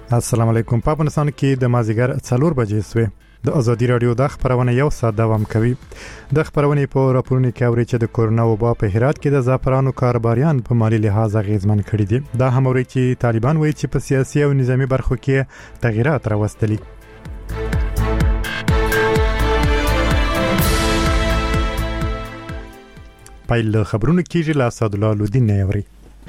السلام علیکم. په افغانستان کې د مازیګر 4 بجې سوې د ازادي رادیو د خبرونه یو ساعت دوام کوي. د خبرونه په راپورونو کې اوري چې د کورونا وبا په هرات کې د زعفرانو کاروباریان په مالی لحاظ غیزمن کړي دي. دا هم اوري چې طالبان وایي چې په سیاسي او نظامی برخو کې تغیرات راوستلي. پایل خبرونه کیږي لا اسد الله لودین نه اوري.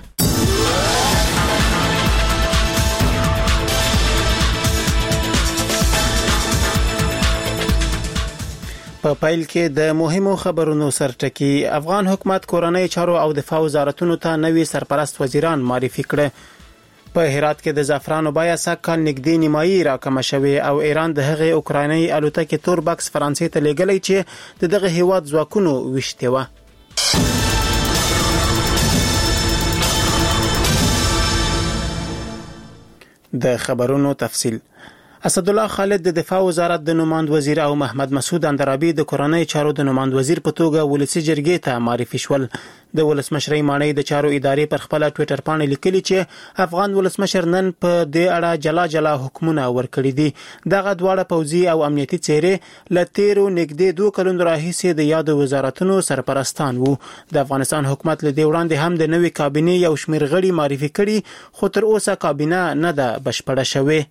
په پایل کې د مهمو خبرونو سرټکی افغان حکومت کورنۍ چارو او دفاع وزارتونو ته نوي سرپرست وزیران معرفي کړ. په هرات کې د زعفرانو بیه سږ نږدې نیمایي راکمه شوې او ایران د هغې اوکرایني الوتکې تور بکس فرانسې ته لیږلی چې د دغه هیواد ځواکونو وشته و. د خبرونو تفصیل. اسد الله خالد د دفاع وزارت د نوماند وزیر او محمد مسعود اندرابي د کورنۍ چارو د نوماند وزیر په توګه ولسی جرګې ته معرفي شول. د ولسمشرۍ مانۍ د چارو ادارې پر خپل ټوئیټر باندې لیکلي چې افغان ولسمشر نن په دې اړه جلا حکمونه ورکړي دي. دغه دواړه پوځي او امنیتي څیرې لتیرو نږدې 2 کلونو راهیسې د یاد وزارتونو سرپرستان وو. د افغانستان حکومت له دې وړاندې هم د نوې کابینې یو شمېر غړي معرفي کړي خو تر اوسه کابینه نه ده بشپړه شوې.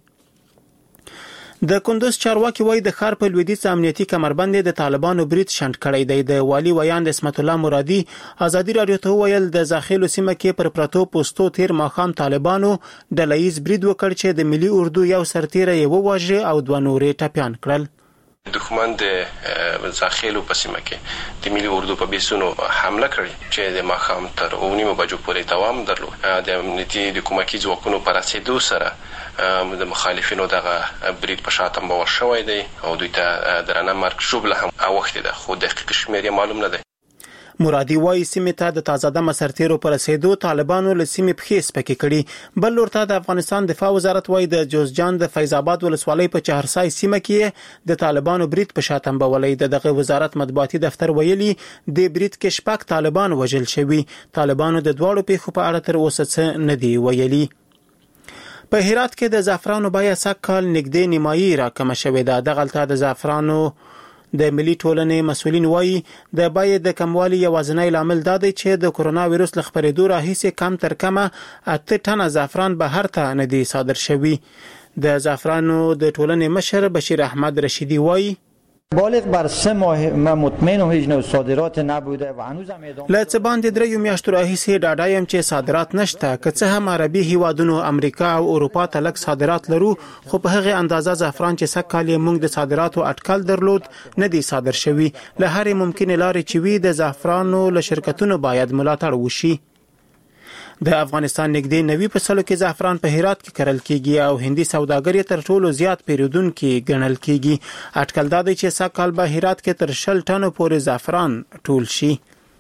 د کندوز چارواکي وایي د ښار په لویدیځ امنیتي کمربند د طالبانو برید شنډ کړی دی. د والی ویاند اسمت الله مرادي ازادي رادیو ته ویل د ځاخیلو سیمه کې پر پرتو پوسټو تیر ماښام طالبانو ډلهییز برید وکړ چې د ملي اردو یو سرتیره یې وواژه او 2 نورې ټپیان کړل. دښمن د ځاخیلو په سیمه کې د ملي اردو په بیسونو حمله کړې چې د ماښام تر 9 بجو پورې دوام درلود. د امنیتي د کومکي ځواکونو پر رسیدو سره د مخالفینو دغه برید په شاته مبور شوی دی او دوی ته درنه مرګ ژوبله هم اوښتې ده خو دقیق شمېر معلوم نه دی. مرادي وایي سیمې ته د تازه دمه سرتیرو پر رسیدو طالبانو له سیمې پښې سپکې کړي. بل لور ته د افغانستان دفاع وزارت وایي د جوزجان د فیض آباد ولسوالۍ په چهارسای سیمه کې د طالبانو برید په شاته مبولې. دغه وزارت مطبوعاتي دفتر ویلي د برید کې 6 طالبان وژل شوي. طالبانو د دواړو پیښو په اړه تر اوسه څه نه دی ویلي. په هرات کې د زعفرانو بیه سږ نږدې نیمایي راکمه شوې ده. دغلته د زعفرانو د ملي ټولنې مسؤلین وایي د بیې د کموالي یوازینی لامل دا دی چې د کورونا وایرس له خپرېدو راهیسې کم تر کمه 8 ټنه زعفران بهر ته نه دي صادر شوي. د زعفرانو د ټولنې مشر بشیر احمد رشیدی وایي بالغ بر 3 ماه ما مطمئن هیچ نوع صادرات نبوده و هنوز هم ادامه له څه باندې 3 میاشتو راهیسې ډاډایم چې صادرات نشته. که څه هم عربي هیوادونو امریکا او اروپا ته لږ صادرات لرو خو په هغه اندازه زعفران چې سږ کال موږ د صادراتو اټکل درلود نه دي صادر شوي. له هرې ممکنه لارې چې وي د زعفرانو له شرکتونو باید ملاتړ وشي. د افغانستان نږدې 90% کې زعفران په هرات کې کرل کیږي او هندي سوداګر تر ټولو زیات پیرودونکو ګڼل کیږي. اټکل دا دی چې سږ کال به هرات کې تر 60 ټنو پورې زعفران ټول شي.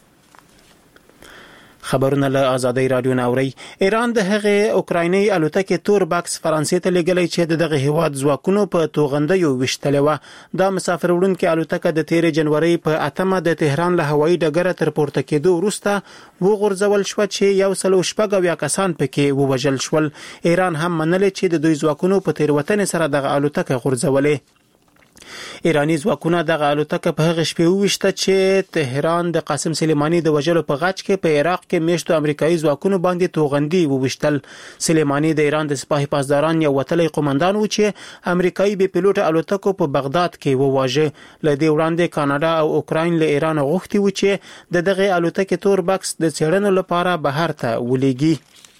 خبرونه له آزادۍ رادیو ناوري. ایران د هغې اوکرایني الوتکې تور بکس فرانسې ته لیږلی چې دغه هیواد ځواکونو په توغندیو وشتلې و. دا مسافر وړونکې الوتکه د 13 جنوري په 8 د تهران له هوایي ډګره تر پورته کېدو وروسته وغورځول شو چې 160 کسان پکې ووژل شول. ایران هم منلې چې د دوی ځواکونو په تیروتنې سره دغه الوتکه غورځولې. ایرانی ځواکونه دغه الوتکه په هغه شپه وشته چې تهران د قاسم سلیمانی د وژلو په غچ کې په عراق کې میشتو امریکایي ځواکونو باندې توغندي ووشتل. سلیمانی د ایران د سپاه پاسداران یو وتلی قومندان و چې امریکایي بي پيلوټ الوتکو په بغداد کې وواژه. له دې وړاندې کاناډا او اوکراین له ایران غوښتي و چې دغه الوتکې تور بکس د څېړنو لپاره بهر ته ولېږي.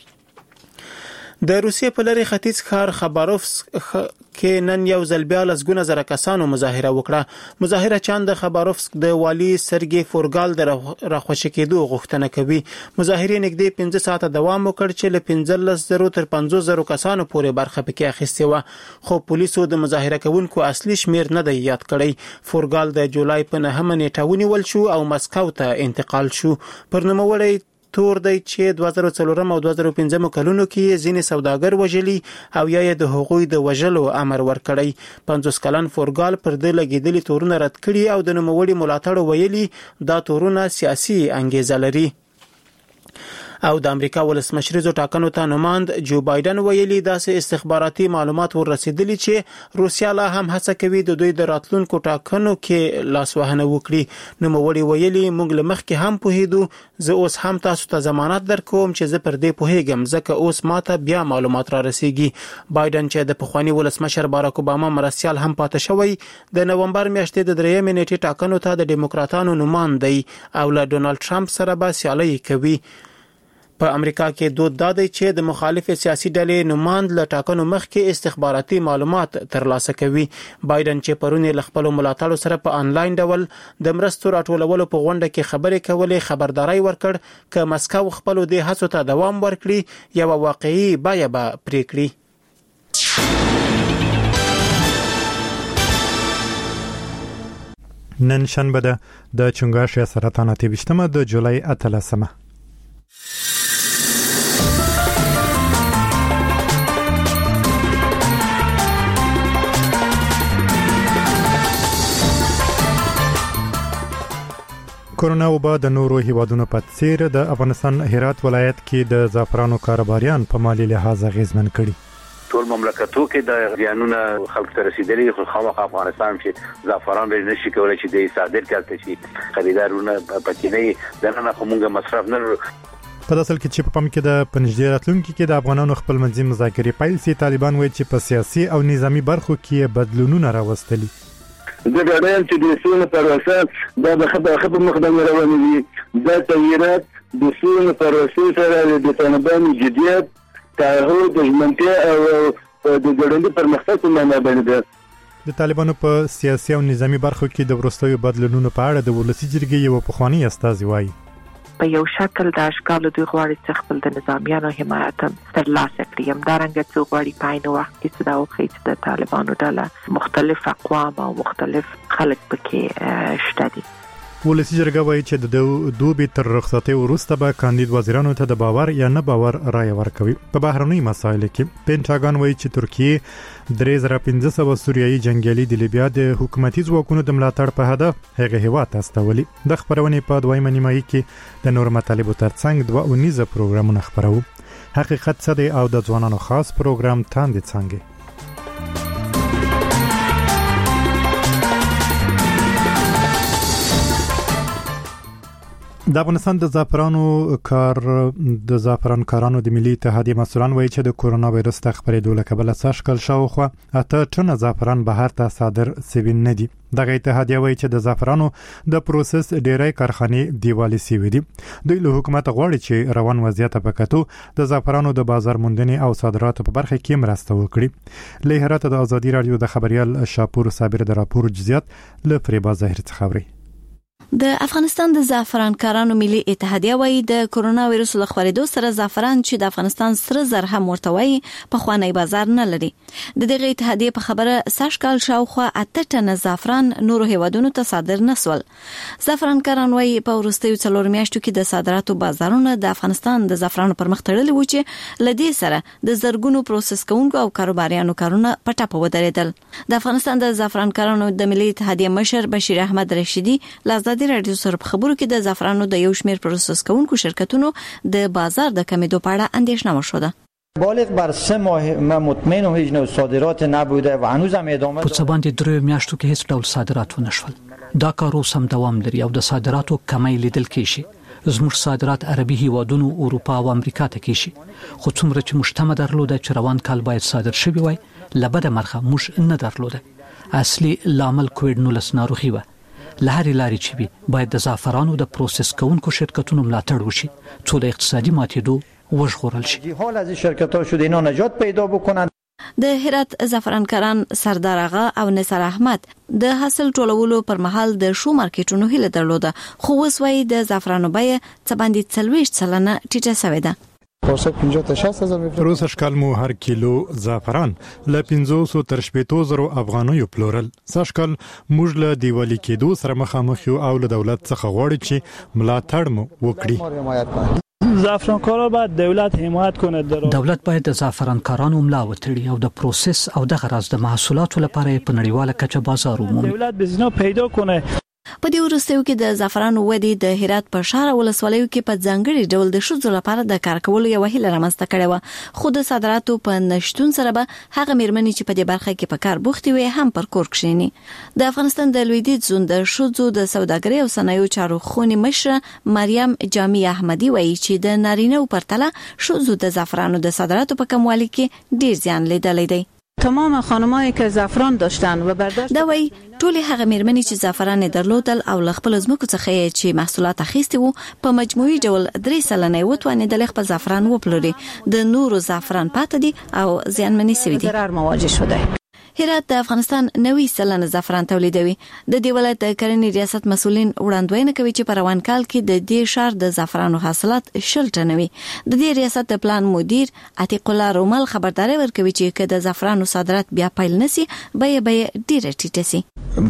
د روسیې په لری ختیځ ښار خباروفسک کې نن یو ځل بیا لسګونه زره کسانو مظاهره وکړه. مظاهره چاند د خباروفسک د والی سرګي فورګال د راخوشي کېدو غوښتنه کوي. مظاهره نږدې 15 ساعته دوام وکړ چې له 15,000 تر 50,000 کسانو پورې برخه پکې اخیستې و خو پولیسو د مظاهره کوونکو اصلي شمیر نه دی یاد کړی. فورګال د جولای په 9 نیټه ونیول شو او مسکو ته انتقال شو. پر نوموړی تور دی چې 2004 او 2015 کلونو کې ځینې سوداګر وژلي او یا د حقوقي د وژلو امر ورکړی. 50 کلن فورګال پر د لګیدلي تورونه رد کړي او د نوموړي ملاتړ ویلي دا تورونه سیاسي انګیزه لري. او د امریکا ولسمشریزو ټاکنو ته نوماند جو بایدن ویلي داسې استخباراتي معلومات ورسېدلي چې روسیا لا هم هڅه کوي د دوی د راتلونکو ټاکنو کې لاسوهنه وکړي. نوموړي ویلي موږ له مخکې هم پوهېدو، زه اوس هم تاسو ته ضمانت درکوم چې زه پر دې پوهېږم ځکه اوس ماته بیا معلومات را رسیږي. بایدن چې د پخوانی ولسمشر باراک اوباما مرستیال هم پاتې شوی، د نومبر میاشتې د 3 نیټې ټاکنو ته د ډیموکراتانو نوماند دی او له ډونالد ټرمپ سره به سیالي کوي. په امریکا کې دود دادی چې د مخالف سیاسي ډلې نوماند له ټاکنو مخکې استخباراتي معلومات ترلاسه کوي. بایدن چې پرون له خپل ملاتړو سره په انلاین ډول د مرستو راټولولو په غونډه کې خبرې کولې، خبرداري ورکړ چې مسکو خپل د هڅو ته دوام ورکړي یو واقعي بیه به پرې کړي. نن شنبه ده د چنګاښ سرطان 28 د جولای 13. کورونا وبا د نورو هیوادونو په څیر د افغانستان هرات ولایت کې د زعفرانو کاروباریان په مالی لحاظ غیزمن کړي. ټول مملکتو کې د زیانونه خلک ته رسیدلي، خو خامخا افغانستان چې زعفران به نشي کولای چې د صادر کړي شي، خریدارونه پکې نه دنه خو موږ مصرف نه. په داسل کې چې په پم کې د پنځډیر راتلونکو کې د افغانانو خپل منځي مذاکرې پیل سي، طالبان وایي چې په سیاسي او نظامی برخو کې بدلونونه راوستلي. د ډاډم چې د سونو پروسه دا د خبر مخدمه روانه دي، دا تغیرات د سونو پروسه سره د طالبانو جديت تعهد د ژمنتیا او د ګډوډۍ پرمختګ په معنا باندې د طالبانو په سیاسي او نظامی برخو کې د ورستیو بدلونونو په اړه د ولسی جرګې یو پخوانی استاذ وایي په یو شکل د اشکالو دوی غواړي چې خپل د نظامیانو حمایت ترلاسه کړي. همدارنګه څو غواړي په عین وخت کې دا وخت چې د طالبانو ډله مختلف اقوام او مختلف خلک پکې شته دي. ولسی جرګه وایي چې د دوبي تر رخصتۍ وروسته به کاندید وزیرانو ته د باور یا نه باور رائے ورکوي. په بهرنۍ مسایلو کې پینټاګون وایي چې ترکیه 3500 سوریایي جنگیالي د لیبیا د حکومتي ځواکونو د ملاتړ په هدف هغه هیواد ته استولي. د خبرونې په دویمه نیمایي کې د نور مطالبو ترڅنګ 2 اونیزه پروګرامونه خبرو. حقیقت څه دی او د ځوانانو خاص پروګرام تاندې څنګه. د افغانستان د زعفران کارانو د ملي اتحادیې مسؤلان وایي چې د کورونا وایرس د خپرېدو له کبله سږکال شاوخوا 8 ټنه زعفران بهر ته صادر شوي نه دي. دغه اتحادیه وایي چې د زعفرانو د پروسس ډېری کارخانې دیوالي شوي دي. دوی له حکومت غواړي چې روان وضعیت په کتو د زعفرانو د بازار موندنې او صادراتو په برخه کې مرسته وکړي. له هرات د ازادي رادیو د خبريال شاپور صابر د راپور جزئیات له فریبا ظاهر څخه خبري. د افغانستان د زعفران کارانو ملي اتحادیه وایي د کورونا وایرس له خپرېدو سره زعفران چې د افغانستان سره زر هم ورتوي په خوانی بازار نه لري. د دغه اتحادیه په خبره سږکال شاوخوا 8 ټنه زعفران نورو هیوادونو ته صادر نسول. زعفران کاران وایي په وروستیو 4 میاشتو کې د صادراتو بازارونه د افغانستان د زعفرانو پر مخ تړلي و چې لدې سره د زرګونو پروسس کوونکو او کاروباریانو کارونه په ټاپه ودرېدل. د افغانستان د زعفران کارانو د ملي اتحادیه مشر بشیر احمد رشیدي لازم د رادیو سره خبرو کې د زعفرانو د یو شمېر پروسس کوونکو شرکتونو د بازار د کمیدو په اړه اندېښنه وشوده. بالغ بر 3 ماه ما مطمئنم هیچ نوع صادرات نبوده و هنوزم ادامه په څه باندې 3 میاشتو کې هیڅ ډول صادرات ونشول. دا کار اوس هم دوام لري او د صادراتو کمی لیدل کېږي. زموږ صادرات عربي هیوادونو، اروپا او امریکا ته کېږي. خو څومره چې مشتمه درلوده چې روان کال باید صادر شوی وای، لبد مرخه موږ نه درلوده. اصلي لامل کووډ-19 ناروغي و. لهري لاري چې وي باید د زعفرانو د پروسس کوونکو شرکتونو ملاتړ وشي څو د اقتصادي ماتېدو وژغورل شي. حال از شرکت‌ها شده اینا نجات پیدا بکنن. د هرات زعفرانکاران سردار آغا او نثار احمد د حاصل ټولولو پر مهال د شو مارکیټونو هیله درلوده، خو اوس وايي د زعفرانو بیه څه باندې 40% ټیټه شوې ده. روسه شکال مو هر کیلو زعفران له 500 تر 700 افغانیو پلورل. سږکال موږ له دیوالي کېدو سره مخامخ یو او له دولت څخه غواړي چې ملاتړ مو وکړي. زعفرانکارا باید دولت حمایت کنه. دولت باید د زعفرانکارانو ملا وتړي او د پروسس او د غرض د محصولاتو لپاره په نړیواله کچه بازار ومومي. دولت بزنه پیدا کنه. په دې وروستیو کې د زعفرانو ودې د هرات په شهر ولسوالیو کې په ځانګړي ډول د ښځو لپاره د کار کولو یو هیله رامنځته کړې و، خو د صادراتو په نشټون سره به هغه میرمنې چې په دې برخه کې په کار بوختې وي هم پر کور کښیني. د افغانستان د لویدیځ زون د ښځو د سوداګرۍ او صنایعو چارو خونې مشره مریم جامی احمدی وایي چې د نارینه او پرتله ښځو د زعفرانو د صادراتو په کموالي کې ډیر زیان لیدلی دی. تمام خانمایی که زعفران داشتن و برداشت دا وایي ټولې هغه میرمنې چې زعفران درلودل او له خپل ځمکو څخه چې محصولات اخیستي وو په مجموعي ډول 3 سلنه وتوانېدل خپل زعفران وپلوري. د نورو زعفران پاتې دي او زیانمنې شوي دي. ضرر مواجه شده. هرات د افغانستان 90 سلنه زعفران تولیدوي. د دې ولایت د کرنې ریاست مسولین وړاندوینه کوي چې په روان کال کې د دې شهر د زعفرانو حاصلات 10 ټنه وي. د دې ریاست د پلان مدیر عتیق الله رومل خبرداري ورکوي چې که د زعفرانو صادرات بیا پیل نشي به ډیره ټیټه شي.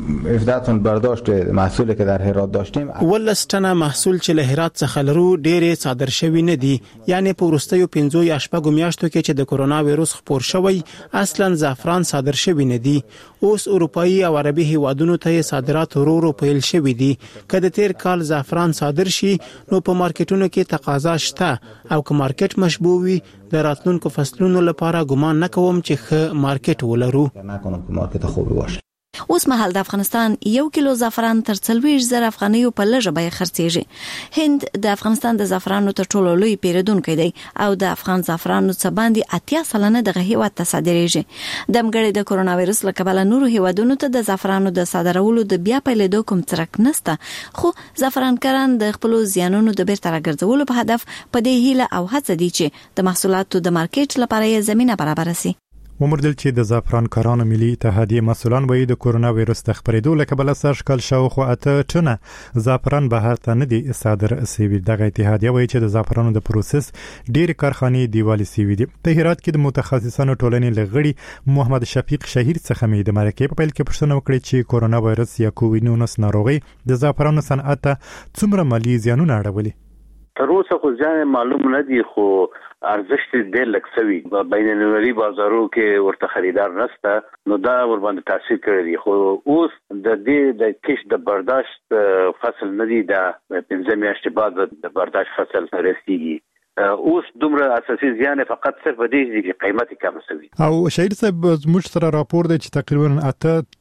17 تن برداشت محصولی که در هرات داشتیم، ولس ټنه محصول چې له هرات څخه لرو ډېرې صادر شوی نه دي. یعنی په وروستیو 5 یا 6 میاشتو کې چې د کرونا وایروس خپور شوی اصلا زعفران صادر شوی نه دي. اوس اروپאי او عربي هیوادونو ته صادرات ورو پیل شوی دي. که د تیر کال زعفران صادر شي نو په مارکیټونو کې تقاضا شته او که مارکیټ مشبوع وي د راتلونکو فصلونو لپاره ګمان نه کوم چې ښه مارکیټ ولرو. نه کوم که مارکیټ خوب باشه. اوس مهال د افغانستان 1 کیلو زعفران تر 40,000 افغانیو په لږه بیه خرڅیږي. هند د افغانستان د زعفرانو تر ټولو لوی پیرودونکی دی او د افغان زعفرانو څخه باندې 80 سلنه دغه هیواد ته صادریږي. د مګړې د کرونا وایروس له کبله نورو هیوادونو ته د زعفرانو د صادرولو د بیا پیلېدو کوم څرک نشته، خو زعفرانکاران د خپل زیانونو د بیرته راګرځولو په هدف په دې هیله او هڅه دي چې د محصولاتو د مارکیټ لپاره یې زمينه برابر شي. ومردل چې د زعفرانکارانو ملي اتحادیه مسولان وایي د کرونا وایروس د خپرېدو له کبله سږکال شاوخوا 8 ټنه زعفران بهر ته نه دي صادر شوي. دغه اتحادیه وایي چې د زعفرانو د پروسس ډېر کارخانې دیوالي شوي دي. په هرات کې د متخصصانو ټولنې لغړي محمد شفیق شهیر څخه مې د مرکې په پیل کې پوښتنه وکړه چې کرونا وایروس یا کووید-19 ناروغي د زعفرانو صنعت ته څومره مالي زیانونه اړولي. تر اوسه خو ځان معلوم نه دي، خو ارزښت ډېر لږ شوی. بین المللي بازارو کې ورته خریدار نشته، نو دا ور باندې تاثیر کړی دی. خو اوس د دې د کش د برداشت فصل نه دی، دا 15 میاشتې بعد د برداشت فصل رسیږي. اوس دومره اساسي زیان فقط صرف د دې چې قیمت کم شوی. او شهید صاحب موږ سره راپور دی چې تقریبا 8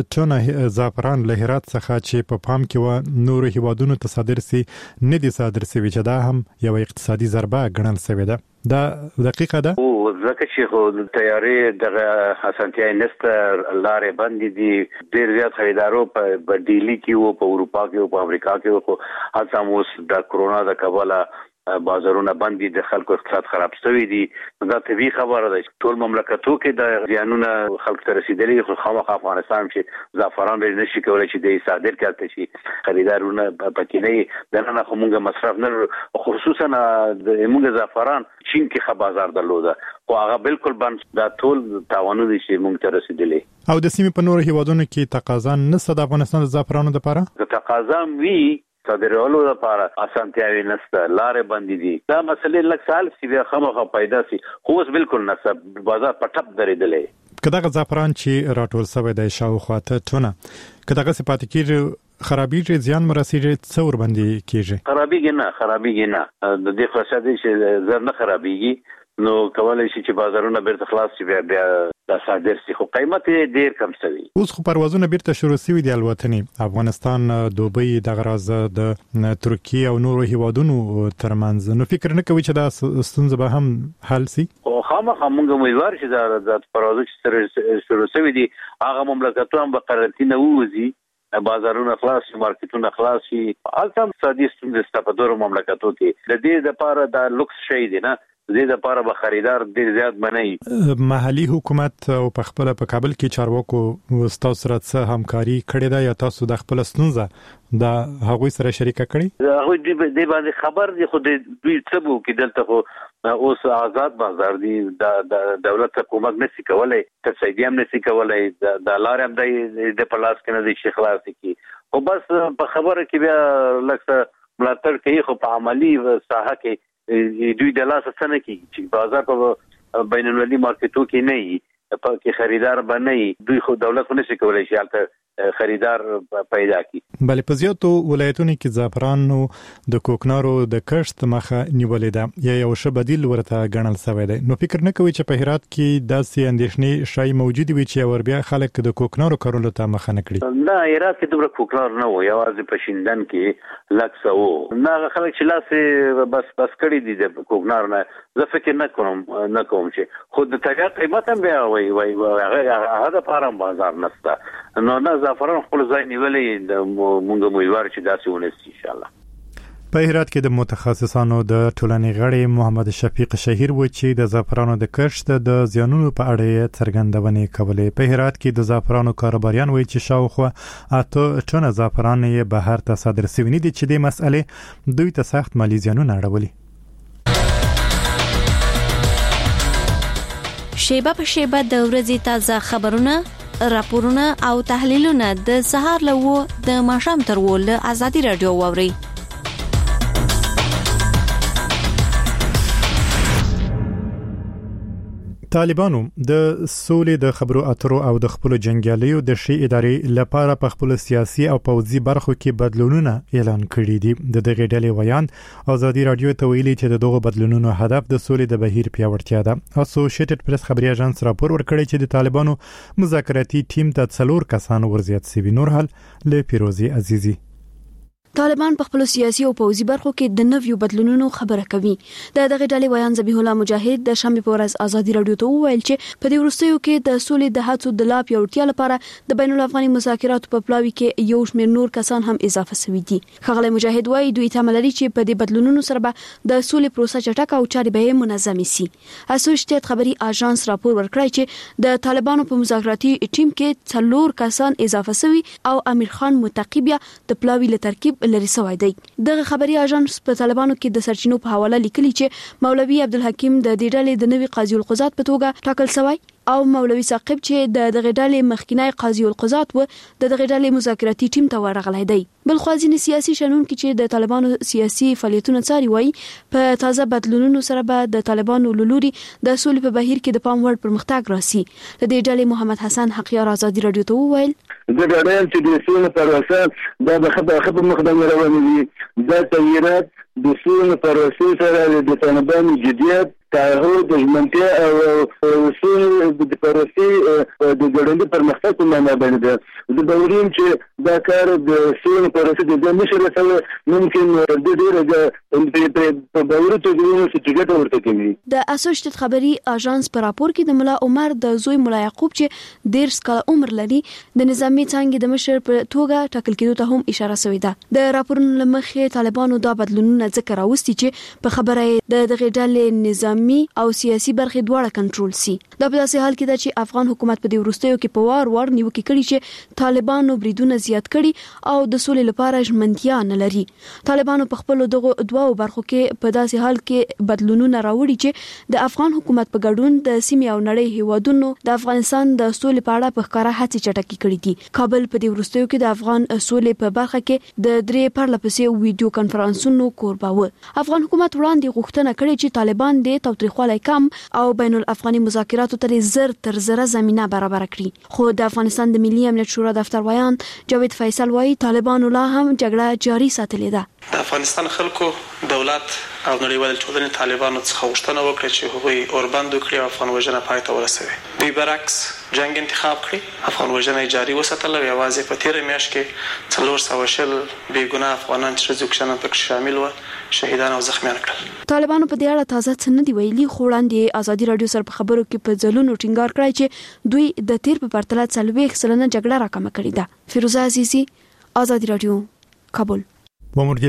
ټنه زعفران له هرات څخه چې په پام کې و نور هیوادونو ته صادر سي نه دي صادر سوي، چې دا هم یو اقتصادي ضربه ګڼل شوې ده. دا دقیقه ده. او ځکه چې خو تیارې دغه اسانتیا نسته، لارې بندې دي. ډېر زیات خریدارو په ډیلی کې وو، په اروپا کې وو، په امریکا کې وو، خو هڅه مو اوس د کرونا د کبله بازارونه بند دي، د خلکو اقتصاد خراب شوی دی. دا طبيعي خبره ده. ټول مملکتو کې د زیانونه خلک ته رسیدلي، خو خامخا افغانستان چې زعفران لري نشي کولای چې د صادر کړي شي. خریدارونه پکې نه دنه خو موږ مصرف نه، خصوصا د موږ زعفران چین کې خ بازار درلوده، خو هغه بالکل بند. دا ټول تاوانونه دي چې موږ ته رسیدلي. او د سیمې په نور هیوادونو کې تقاضا نشته د افغانستان د زعفرانو لپاره. د تقاضا وی صادرولو لپاره اسانتیاوي نشته، لارې بندې دي. دا مسلې لږ سال سی بیا خامخا پیدا سي، خو اوس بالکل نشته، بازار پټپ درېدلې. کداغه زعفران چې راټول شوی د شاوخوا ټنه کداغه سپات کېږي خرابېږي، زیان مرسيږي، څور باندې کېږي. خرابېږي نه د دې خاصه دي چې زر نه خرابېږي، نو کولای شي چې بازارونه بیرته خلاص شي، بیا د صادر شي، خو قیمت ډیر کم شوی. اوس خو پروازونه بیرته شروع شوي دي الوتنې. افغانستان، دوبۍ، دغه راز د ترکیه او نورو هیوادونو ترمنځ. نو فکر نه کوي چې دا ستونزه به هم حل شي؟ او خامخا موږ امیدوار چې د پروازو چې شروع شوي دي هغه مملکتونه هم په قرنطینه ووځي، بازارونه خلاص شي، مارکیټونه خلاص شي. هلته اقتصادي ستونزې شته په دوه مملکتو کې. د دې لپاره دا لوکس شی دی نه، د دې لپاره به خریدار ډیر زیات بنئ. محلي حکومت او په خپل په کابل کې چارواکو تاسو سره څه همکاري کړې ده یا تاسو د خپل ستونزه د هغوی سره شریکه کړې؟ هغوی دې باندې خبر دي، خو دوی څه وو کې دلته خو اوس آزاد بازار دی، د دولت حکومت نشي کولای، تصدیق هم نشي کولای، د لارې هم د پلاس کې نه دي شي خلاص کی. خو بس په خبره کې بیا لکه ملاتړ کوي، خو په عملی ساحه کې دوی د لاس څخه نه کیږي چې بازار په بین المللي مارکیټو کې نه وي. په کې خریدار باندې دوی خو دولت خو نشي کولای شي حالت خریدار پیدا کی. بلې په زیاتو ولایتونو کې زعفرانو د کوکنارو د کښت مخه نیولې ده یا یو ښه بدیل ورته ګڼل شوی دی. نو فکر نه کوي چې په هرات کې داسې اندېښنې شای موجود وي چې ور بیا خلک د کوکنارو کارولو ته مخه نه کړي؟ نه، هرات کې دومره کوکنار نه و، یوازې په شیندن کې لکسه و. نه خلک چې لاس بس کړي دي د کوکنار نه. زه فکر نه کوم چې خود د تاجر قیمت هم بیا وای هغه لپاره بازار نشته. نو نه زعفران خپل ځای نیولې د مونږ امیدوار چې داسې ونسي ان شاء الله. په هرات کې د متخصصانو د ټولنې غړي محمد شفیق شهیر و چې د زعفرانو د کښت د زیانونو په اړه څرګندونې کولې. په هرات کې د زعفرانو کاروباریان وایي چې شاوخوا 8 ټنه زعفران یې بهر ته صادر شوي دي چې د مسئلې دوی ته سخت مالی زیانونه اړولي. شیبه په شیبه د ورځې تازه خبرونه، راپورونه او تحلیلونه د سهار له د ماښام تر له ازادي رادیو واوري. طالبانو د سولې د خبرو اترو او د خپل جنگیالیو د شی ادارې لپاره په خپل سیاسي او پوځي برخو کې بدلونونه اعلان کړي دي. د دغه ډلې ویان ازادي رادیو ته ویلي چې دغه بدلونونو هدف د سولې د بهیر پیاوړتیا ده. اسوسییټډ پریس خبري اژانس راپور ورکړی چې د طالبانو مذاکراتي ټیم ته 4 کسان ورزيات شوي. نور حال له پیروزي عزیزي. طالبان په خپل سیاسي او پوځي برخو کې د نویو بدلونونو خبره کوي. د دغه ډلې ویان ذبیح الله مجاهد د شنبه په ورځ ازادي رادیو ته وویل چې په دې وروستیو کې د سولې د هڅو د لا پیاوړتیا لپاره د بین الافغاني مذاکراتو په پلاوي کې یو شمېر نور کسان هم اضافه شوي دي. ښاغلی مجاهد وایي دوی تمه لري چې په دې بدلونونو سره به د سولې پروسه چټک او چارې به منظمې شي. اسوسییټډ خبري اژانس راپور ورکړی چې د طالبانو په مذاکراتي ټیم کې 4 کسان اضافه شوي او امیر خان متقیبیا د پلاوي له ترکیب لري شوی دی. دغه خبري اژانس په طالبانو کې د سرچینو په حواله لیکلي چې مولوي عبدالحکیم د دې ډلې د نوي قاضي القضات په توګه ټاکل شوی او مولوي ثاقب چې د دغه ډلې مخکینی قاضي القضات و د دغه ډلې مذاکراتي ټیم ته ورغلی دی. بل خو ځینې سیاسي شنونکي چې د طالبانو سیاسي فعالیتونه څاري وایي په تازه بدلونونو سره به د طالبانو لوري د سولې په بهیر کې د پام وړ پرمختګ راسي. د دې ډلې محمد حسن حقیار ازادي رادیو ته وویل د ډاډه چې د سولې پروسه د خبر مخدمه روانه دي د تغییرات د سولې پروسه سره د طالبانو جديت تعهد د ژمنتیا او سولې د پروسه د ګډوډۍ پرمختګ په معنا باندې ده. د باوریم چې دا کار د سولې پروسه د مشر سره ممکن د ډیره په باور ته د ستګټ ورته کوي. د اسوسییټډ خبري اژانس په راپور کې د ملا عمر د زوی ملا یعقوب چې 10 کال عمر لري د نظامی څنګه د مشر په توګه ټاکل کېدو ته هم اشاره شوې ده. د راپورونو لمخې طالبانو دا بدلونونه ذکر راوستي چې په خبره د دغه ډلې نظامی او سیاسي برخې دواړه کنټرول سي. دا په داسې حال کې ده چې افغان حکومت په دې وروستیو کې په وار نیوکې کړي چې طالبانو بریدونه زیات کړي او د سولې لپاره ژمنتیا نه لري. طالبانو په خپل دغه دوه برخو کې په داسې حال کې بدلونونه راوړي چې د افغان حکومت په ګډون د سیمې او نړۍ هیوادونو د افغانستان د سولې په اړه په ښکاره هڅې چټکې کړې دي. کابل په دې وروستیو کې د افغان سولې په برخه کې د 3 پرلپسې ویډیو کانفرنسونو کوربه و. افغان حکومت وړاندې غوښتنه کړې چې طالبان د تاوتریخوالي کم او بین الافغاني مذاکراتو ته زر تر زره زمينه برابر کړي. خو د افغانستان د ملي امنیت شورا دفتر ویان جاوید فیصل وایي طالبانو لا هم جګړه جاري ساتلې ده. د افغانستان خلکو دولت او نړیوال ټولنې طالبانو څخه غوښتنه وکړه چې هغوی اوربند وکړي او افغان وژنه پای ته ورسوي. دوی برعکس جنگ انتخاب کړي، افغان وژنه جاري وساتله. یوازې په تیر میاشت کې 420 بې ګناه افغانان چې ځکه پکې شامل و شهیدان او زخمیان کړل. طالبانو په دې اړه تازه څه نه دی ویلي، خو وړاندې ازادي رادیو سره په خبرو کې په ځلونو ټینګار کړی چې دوی د تیر په پرتله 40% جګړه راکمه کړې ده. فیروزه عزیزي، ازادي رادیو، کابل. ومردل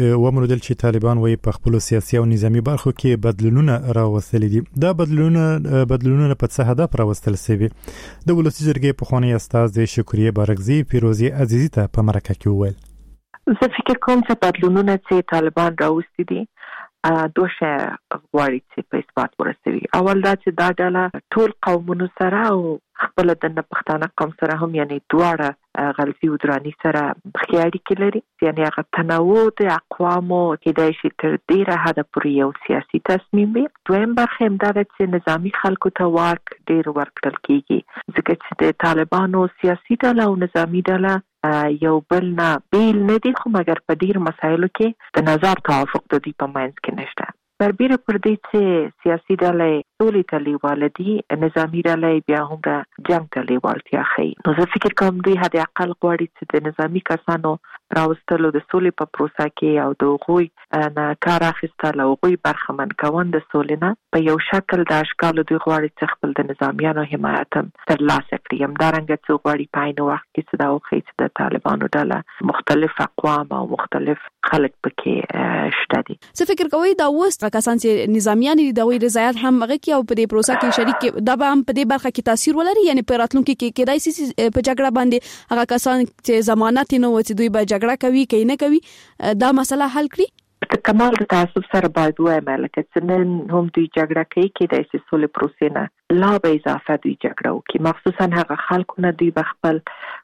چې طالبان وایي په خپل سیاسي او نظامی برخو کې بدلونونه راوستل دي. دا بدلونونه په څه هدف راوستل شوي؟ د ولسی جرګې پخوانی استاد شکریه بارګزی فیروزي عزیزی ته په مرکه کې وویل زه فکر کوم چې بدلونونه چې طالبان راوستي دي دوه شی غواړي چې په اثبات ورسوي. اول دا چې دا ډله ټول قومونو سره او خپل د پښتانه قوم سره هم یعنی دواړه غلزي او دراني سره ښه اړیکې لري، یعنی هغه تنوع د اقوامو کېدای شي تر ډیره حده پورې یو سیاسي تصمیم وي. دویم برخه هم دا ده چې نظامي خلکو ته واک ډیر ورکړل کیږي، ځکه چې د طالبانو سیاسي ډله او نظامي ډله یو بل نه بیل نه دي، خو مګر په ډیر مسایلو کې د نظر توافق د دې په منځ کې نشته. بربیره پر دې چې سیاسي ډلې سولې ته لیواله دي، نظامي ډلې بیا هم د جنګ ته لیوالتیا ښیي. نو زه فکر کوم دوی حد اقل غواړي چې د نظامي کسانو راوستلو د سولې په پروسه کې او د هغوی نه کار اخیستل او هغوی برخمن کول د سولې نه په یو شکل د اشکالو دوی غواړي چې خپل د نظامیانو حمایت هم ترلاسه کړي. همدارنګه چې غواړي په عین وخت کې چې دا وښیي چې د طالبانو ډله مختلف اقوام او مختلف خلک پکې شته دي. څه فکر کوئ دا اوس کسان چې نظامیان دي د وی رضایت هم هغه کې او په دې پروسه کې شریک دا به هم په دې برخه کې تاثیر ولري، یعنی په راتلونکي کې کېدای شي په جګړه باندې هغه کسان چې ضمانت نه وي چې دوی به جګړه کوي کې نه کوي دا مسله حل کړي. کمال د تعصب سره باید وایم لکه چې نن هم دوی جګړه کوي، کېدای شي سولې پروسې نه لا به اضافه دوی جګړه وکړي، مخصوصا هغه خلکو نه دوی به خپل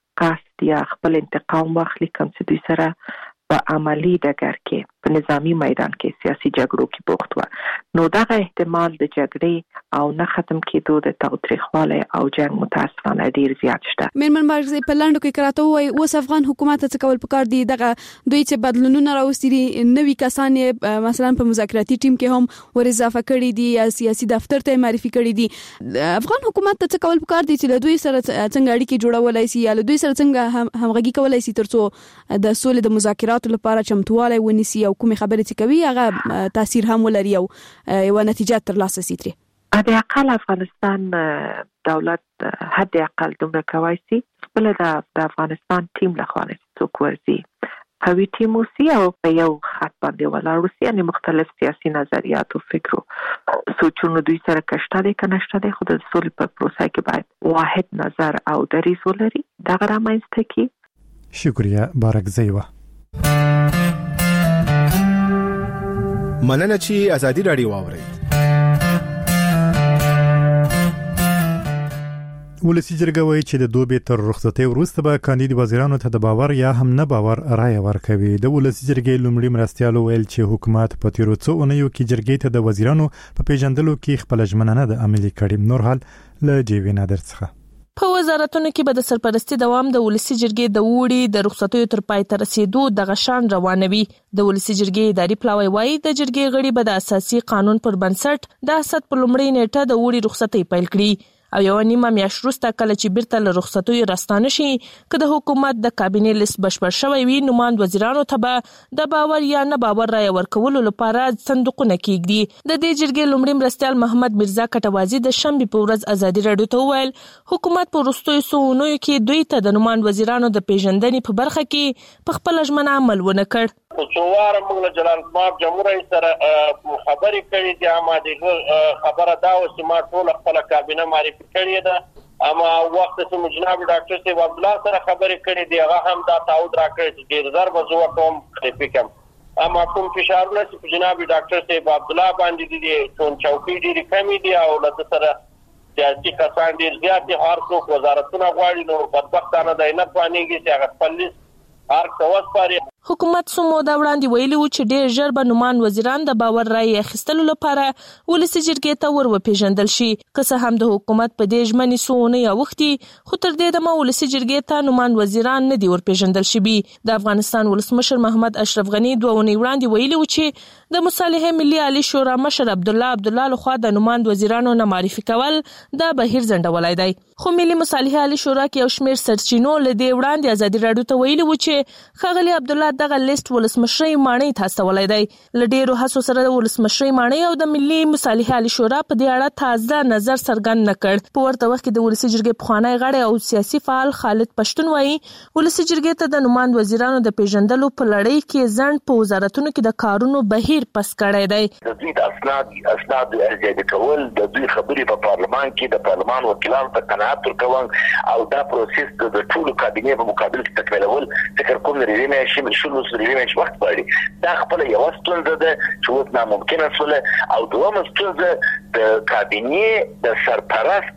قصد یا خپل انتقام واخلي کوم چې دوی سره په عملی ډګر کې په نظامی میدان کې سیاسي جګړو کې بوخت و. نو دغه احتمال د جګړې او نه ختم کېدو د تاوتریخوالي او جنگ متاسفانه ډیر زیات شته. میرمن مرزي په لاندو کې کراته وای اوس افغان حکومت څه کول پکار دي دغه دوی چې بدلونونه راوستي دي، نوي کسان مثلا په مذاکراتي ټیم کې هم ور اضافه کړي دي یا سیاسي دفتر ته معرفي کړي دي. افغان حکومت څه کول پکار دي چې له دوی سره څنګه اړیکې جوړولای شي یا له دوی سره څنګه همغږي کولای شي ترڅو د سولې د مذاکراتو لپاره چمتوالی ونیسي او کومې خبرې چې کوي هغه تاثیر هم ولري او یو نتیجه ترلاسه شي ترې. حد اقل افغانستان دولت حد اقل دومره کوي چې خپل د افغانستان ټیم له خوا څوک ورځي قوي ټیم اوسي او په یو خط باندې ولاړ اوسي، یعنی مختلف سیاسي نظریات او فکرو سوچونو دوی سره کشته دي که نشته دي، خو د سولې په پروسه کې باید واحد نظر او دریځ ولري. دغه رامنځته کړي. شکریه بارکزی و. مننه چې ازادي رادیو واوري. ولسی جرګه وایي چې د دوبې تر رخصتۍ وروسته به کاندید وزیرانو ته د باور یا هم نه باور رائے ورکوي. د ولسی جرګې لومړي مرستیالو ویل چې حکومت په تیرو څو اونیو کې جرګې ته د وزیرانو په پیژندلو کې خپل ژمنه نه عملي کړې. نور حال له جیوی نادر څخه. په وزارتونو کې به د سرپرستی دوام د ولسی جرګې د وړي د رخصتیو تر پای ته رسیدو د غشان روانوي. د ولسی جرګې اداري پلاوی وایي د جرګې غړي به د اساسي قانون پر بنسټ د اسد په لومړۍ نیټه د وړي رخصتي پیل کړي او یو نیمه میاشت وروسته کله چې بیرته له رخصتیو راستانه شي که د حکومت د کابینې لیست بشپړ شوی وي نو ماند وزیرانو ته به د باور یا نه باور رائے ورکولو لپاره صندوقونه کېږدي. د دې جرګې لومړي مرستیال محمد مرزا کټوازی د شنبې په ورځ ازادي رادیو ته وویل حکومت په وروستیو څو اونیو کې دوی ته د نوماند وزیرانو د پیژندنې په برخه کې په خپل ژمنه عمل ونه کړ. څوار موږ له جلال ماب جمهوریت سره خبرې کړې دي، اما د خبره دا و چې ما ټول خپل کابینه معرفي کړې ده، اما وخت چې جناب ډاکټر صاحب عبد الله سره خبرې کړې دي هغه هم دا تعهد راکړی چې ډیر زر به زه کوم فکر اما کوم فشارونه چې جناب ډاکټر صاحب عبد الله باندې دي ټول چوکۍ ډېری کمی دي او له سره سیاسي کسان ډیر زیات دي، هر څوک وزارتونه غواړي نو بدبختانه دی نه توانېږي چې هغه خپل هر څه وسپاري. حکومت څو موده وړاندې ویلي و چې ډېر ژر به نوماند وزیران د باور رائے اخیستلو لپاره ولسي جرګې ته ور وپېژندل شي. که څه هم د حکومت په دې ژمنې څو اونۍ اوښتي خو تر دې دمه ولسي جرګې ته نوماند وزیران نه دي ورپېژندل شوي. د افغانستان ولسمشر محمد اشرف غني 2 اونۍ وړاندې ویلي و چې د مصالحې ملي عالی شورا مشر عبدالله لخوا د نوماند وزیرانو نه معرفي کول د بهیر ځنډولی دی. خو ملي مصالحې عالی شورا کې یو شمېر سرچینو له دې وړاندې ازادي راډیو ته ویلي و چې ښاغلي عبدالله دغه لیست ولسمشرۍ ماڼۍ ته استولی دی. له ډېرو هڅو سره د ولسمشرۍ ماڼۍ او د ملي مصالحې عالی شورا په دې اړه تازه نظر څرګند نه کړ. په ورته وخت کې د ولسي جرګې پخوانی غړی او سیاسي فعال خالد پښتون وایي ولسي جرګې ته د نوماند وزیرانو د پیژندلو په لړۍ کې ځنډ په وزارتونو کې د کارونو بهیر پس کړی دی. د دوی د اسناد ارزیابي کول، د دوی خبرې په پارلمان کې د پارلمان وکیلانو ته قناعت ورکول او دا پروسس د ټولو کابینې په مقابل کې تکمیلول فکر کوم لري نه شلو سره وخت غواړي دا خپل یو ستونزه ده چې اوس ناممکنه شوله او دومره ستونزه د کابینې د سرپرست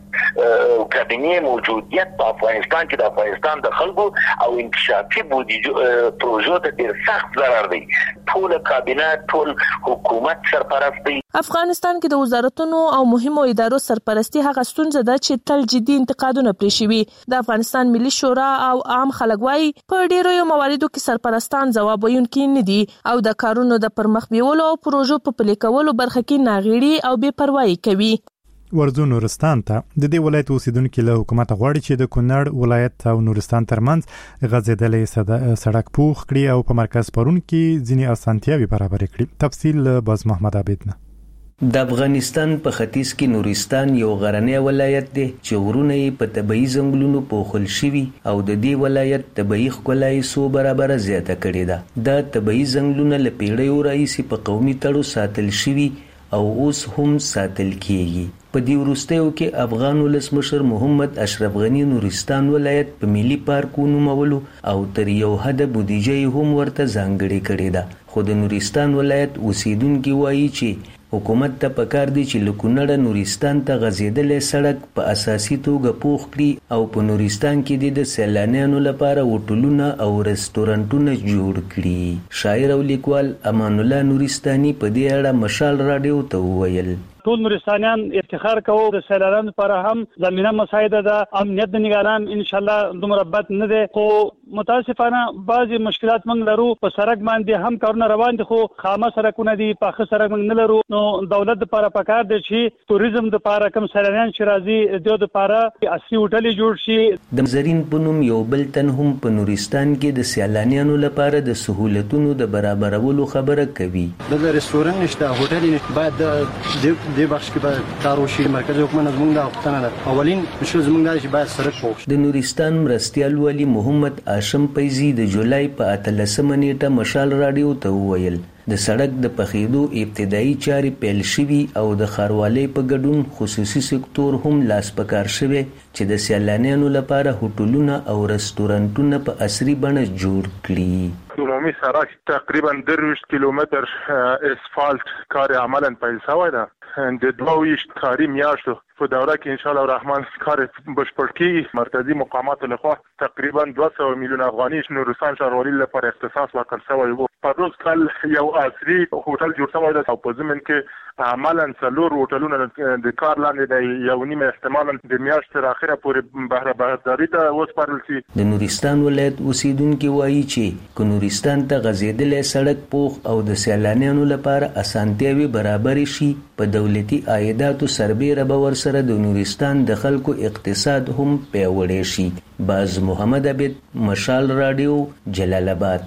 کابینې موجودیت په افغانستان کې د افغانستان د خلکو او انکشافي بودیجه پروژو ته ډیر سخت ضرر دی ټول کابینه ټول حکومت سرپرست دی. افغانستان کې د وزارتونو او مهمو ادارو سرپرستی هغه ستونزه ده چې تل جدي انتقادونه پرې شوي. د افغانستان ملي شورا او عام خلک وايي په ډیرو مواردو کې سرپرستان ځواب ویونکي نه دي او د کارونو د پرمخ بیولو او پروژو په پلي کولو برخه کې ناغېړي او بې پروايي کوي. ورځو نورستان ته د دې ولایت اوسیدونکو له حکومت غواړي چې د کونړ ولایت او نورستان ترمنځ غځېدلې سړک پوخ کړي او په مرکز پرون کې ځینې اسانتیاوي برابر کړي. تفصیل باز محمد عابد نه. د افغانستان په ختیځ کې نورستان یو غرنی ولایت دی چې غرونه یې په طبیعي ځنګلونو پوښل شوي او د دې ولایت طبیعي ښکلا یې څو برابره زیاته کړې ده. دا طبیعي ځنګلونه له پیړیو راهیسې په قومي تړو ساتل شوي او اوس هم ساتل کیږي. په دې وروستیو کې افغان ولسمشر محمد اشرف غنی نورستان ولایت په ملي پارک ونومولو او تر یو حد بودیجه هم ورته ځانګړې کړې ده. خو د نورستان ولایت اوسیدونکو وایي چې حکومت ته پکار دی چې له کونړ نورستان ته غځېدلې سړک په اساسي توګه پوخ کړي او په نورستان کې د سیلانیانو لپاره هوټلونه او رستورانټونه جوړ کړي. شاعر او لیکوال امان الله نورستاني په دې اړه مشال رادیو ته وویل ټول نورستانیان افتخار کوو د سیلانیانو لپاره هم زمينه مساعده ده امنیت د نگران ان شاء الله دومره بد نه ده خو متاسفانه بعضی مشکلات موږ لرو په سړک باندې هم کارونه روان دي خو خامه سړکونه دي په سړک موږ نه لرو نو دولت لپاره پکار دي چې توریزم لپاره کم سیلانیان چې راځي د لپاره اصلي هوټل جوړ شي. د زرین پونم یو بل تن هم په نورستان کې د سیلانیانو لپاره د سہولتونو د برابرولو خبره کوي. د رستوران نشته هوټل نشته باید د بخش کې به کار وشي. مرکزی حکومت زموږ د وختونه اولین مشکل زموږ دی چې باید سړک پوښ. د نورستان مرستیال والی محمد هاشم پیزی د جولای په 18 نیټه مشال رادیو ته وویل د سړک د پخېدو ابتدایي چارې پیل شوي او د ښاروالۍ په ګډون خصوصي سکتور هم لاس په کار شوی چې د سیلانیانو لپاره هوټلونه او رستورانټونه په عصري بڼه جوړ کړي. عمومي سړک تقریبا 23 کیلومتر اسفالت کار عملاً پیل شوی ده. د 22 کاري میاشتو په دوره کې ان شاء الله الرحمن کار بشپړ کیږي. مرکزی مقامات لخوا تقریبا 200 میلیون افغاني نورستان ښاروالۍ لپاره اختصاص ورکړل شوی و. په روز کال یو عصري هوټل جوړ شوی ده او په ضمن کې عملاً څلور هوټلونه د کار لاندې د یو نیمه احتمالاً د میاشتې تر اخره پورې بهره بهداري ته وسپارل شي. د نورستان ولایت اوسیدونکو وایي چې کو نورستان ته غځېدلې سړک پوخ او د سیلانیانو لپاره اسانتیاوي برابر شي په دولتي عایداتو سربېره به ورسره د نورستان د خلکو اقتصاد هم پیاوړی شي. باز محمد عبد مشال رادیو جلال آباد.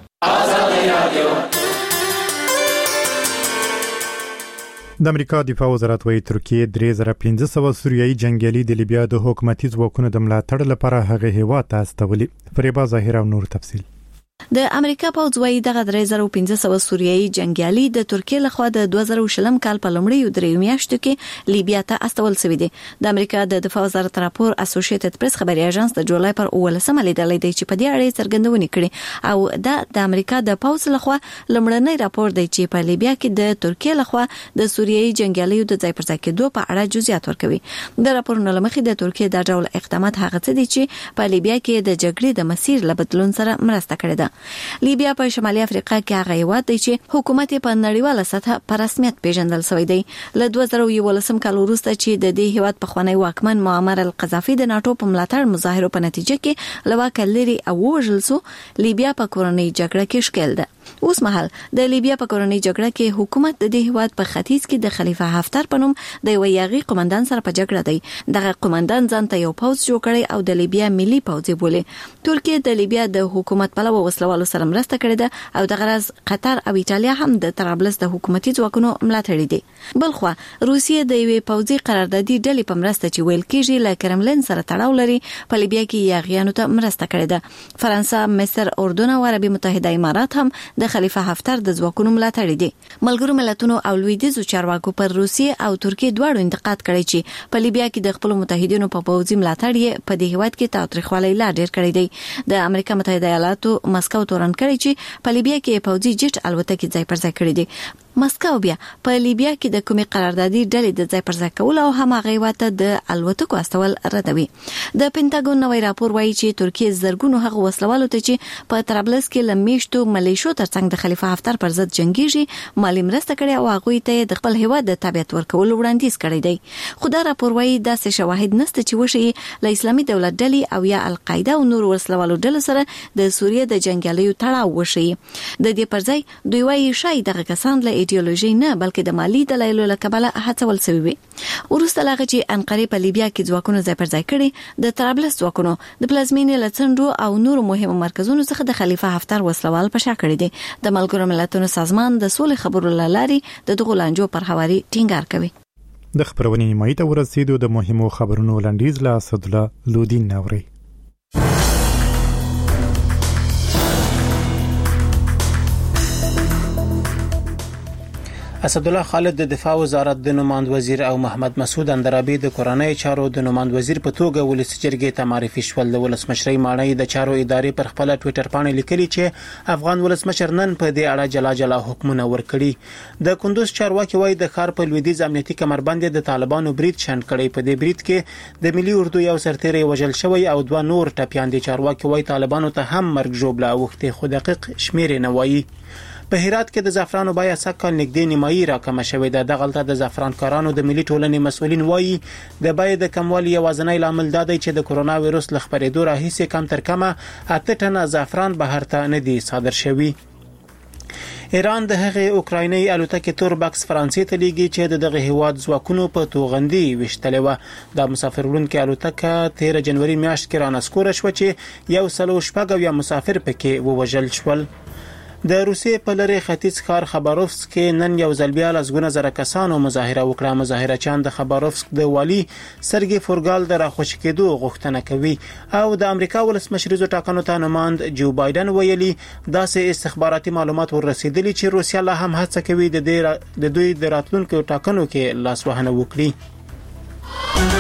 د امریکا دفاع وزارت وايي ترکیه 3500 سوریایي جنگیالي د لیبیا د حکومتي ځواکونو د ملاتړ لپاره هغه هیواد ته استولي. فریبا ظاهر او نور تفصیل. د امریکا پوځ وايي دغه 3500 سوریایي جنگیالي د ترکیه لخوا د 2020 کال په لومړیو دریو میاشتو کې لیبیا ته استول شوی دی. د امریکا د دفاع وزارت راپور اسوسییټډ پریس خبري اژانس د جولای پر 18 لیدلې دی چې په دې اړه څرګندونه کړې او د امریکا د پوځ لخوا لومړنی راپور دی چې په لیبیا کې د ترکیه لخوا د سوریایي جنگیالیو د ځای پر ځای کېدو په اړه جزئیات ورکوي. د راپورونو لمخې د ترکیه د ډول اقدامات هغه څه دي چې په لیبیا کې د جګړې د مسیر لبدلون سره مرسته کړې ده. لیبیا په شمالي افریقا کې هغه هیواد دی چې حکومت په نړیواله سطح په رسمیت پیژندل شوی دی. له 2011 کال وروسته چې د دې هیواد په خوانی واکمن معمر القذافي د ناتو په ملاتړ مظاهرو په نتیجه کې لواکه لري او وژل سو لیبیا په کورنۍ جګړه کې شکل ده. اوس مهال د لیبیا په کورنۍ جګړه کې حکومت د دې هیواد په ختیځ کې د خلیفہ حفتر په نوم د یو یاغي قومندان سره په جګړه دی. دغه قومندان ځان ته یو پوځ جوړ کړی او د لیبیا ملي پوځ بولي. ترکیه د لیبیا د حکومت په لور وسلوالو سره مرسته کړې ده او د غرض قطر او ایتالیا هم د طرابلس د حکومتي ځواکونو ملاتړ دي. بلخو روسیه د یوې پوځي قراردادي ډلې په مرسته چې ویل کېږي له کرملین سره تړاو لري په لیبیا کې یاغیانو ته مرسته کړې ده. فرانسه، مصر، اردن او عربي متحده امارات هم د خلیفه حفتر د ځواکونو ملاتړ دي. ملګرو ملتونو او لویدیځو چارواکو پر روسیې او ترکیې دواړو انتقاد کړی چې په لیبیا کې د خپل متحدینو په پوځي ملاتړ یې په دې هیواد کې تاوتریخوالی لا ډیر کړی دی. د امریکا متحده ایالاتو مسکو تورن کړی چې په لیبیا کې پوځي جټ الوتکې ځای پر ځای کړی دي. مسکو بیا په لیبیا کې د کومې قراردادي ډلې د ځای پر ځای کول او هماغه واته د الوتکو استول ردوي. د پینټاګون نوې راپور وایي چې ترکیه زرګونو هغه وسلوالو ته چې په طرابلس کې لمیشتو ملیشو ترڅنګ د خلیفه حفتر پر ضد جنگیږي مالی مرسته کړې او هغه ته د خپل هیواد د تابعیت ورکول وړاندیز کړی دی. خو دا راپور وایي داسې شواهد نشته چې وشي له اسلامي دولت ډلې او یا القاعده او نور وسلوالو ډلو سره د سوریه د جنگیالیو تړاو وشي. د دې پر ځای دوی وایي شاید دغه کسان له ایډیولوژي نه بلکې د مالی دلایلو له کبله هڅول شوی وي. وروسته لا چې انقره په لیبیا کې ځواکونه ځای پر ځای کړي د طرابلس ځواکونو د پلازمینې لڅنډو او نور مهمو مرکزونو څخه د خلیفه حفتر وسلوال په شا کړی دي. د ملګرو ملتونو سازمان د سولې خبرو لاري د دغو لانجو پر هواري ټینګار کوي. د خبرونې نیمایي ته ورسېدو د مهمو خبرونو لنډیز له اسدالله لودین نوري. اسدالله خالد د دفاع وزارت د نوماند وزیر او محمد مسعود اندرابي د کورنۍ چارو د نوماند وزیر په توګه ولسی جرګې ته معرفي شول. د ولسمشرۍ ماڼۍ د چارو ادارې پر خپل ټوئیټر باندې لیکلي چې افغان ولسمشر نن په دې اړه جلا جلا حکمونه ورکړي. د کندوز چارواکي وایي د ښار په لویدیځ امنیتي کمربند د طالبانو برید شنډ کړي. په دې برید کې د ملي اردو یو سرتیری وژل شوی او دوه نور ټپیان دي. چارواکي وایي طالبانو ته هم مرګ ژوبله اوخته خو دقیق شمیر نه وایي. په هرات کې د زعفرانو بیه سکه نږدې نیمایي راکمه شوې ده. دغلته د زعفران کارانو د ملي ټولنې مسؤلین وایي د بیې د کموالي یوازینی لامل دا دی چې د کرونا وایرس له خپرېدو راهیسې کم تر کمه 8 ټنه زعفران بهر ته نه دي صادر شوي. ایران د هغه اوکرایني الوتکې توربکس فرانسې ته لیږي چې دغه هیواد ځواکونو په توغندي وشتلې و. د مسافرونکو الوتکه 13 جنوري میاشت کې رانسکور شو چې یو سلو شپږ یا مسافر پکې ووژل شول. د روسیې په لری ختیځ ښار خبروفسک کې نن یو ځل بیا لسګونه زره کسانو مظاهره وکړه. مظاهرچیان د خبروفسک د والي سرګي فورګال د راخوشي کېدو غوښتنه کوي او د امریکا ولسمشریزو ټاکنو ته نوماند جو بایدن ویلي داسې استخباراتي معلومات ورسېدلي چې روسیا لا هم هڅه کوي د دوی د راتلونکو ټاکنو کې لاسوهنه وکړي.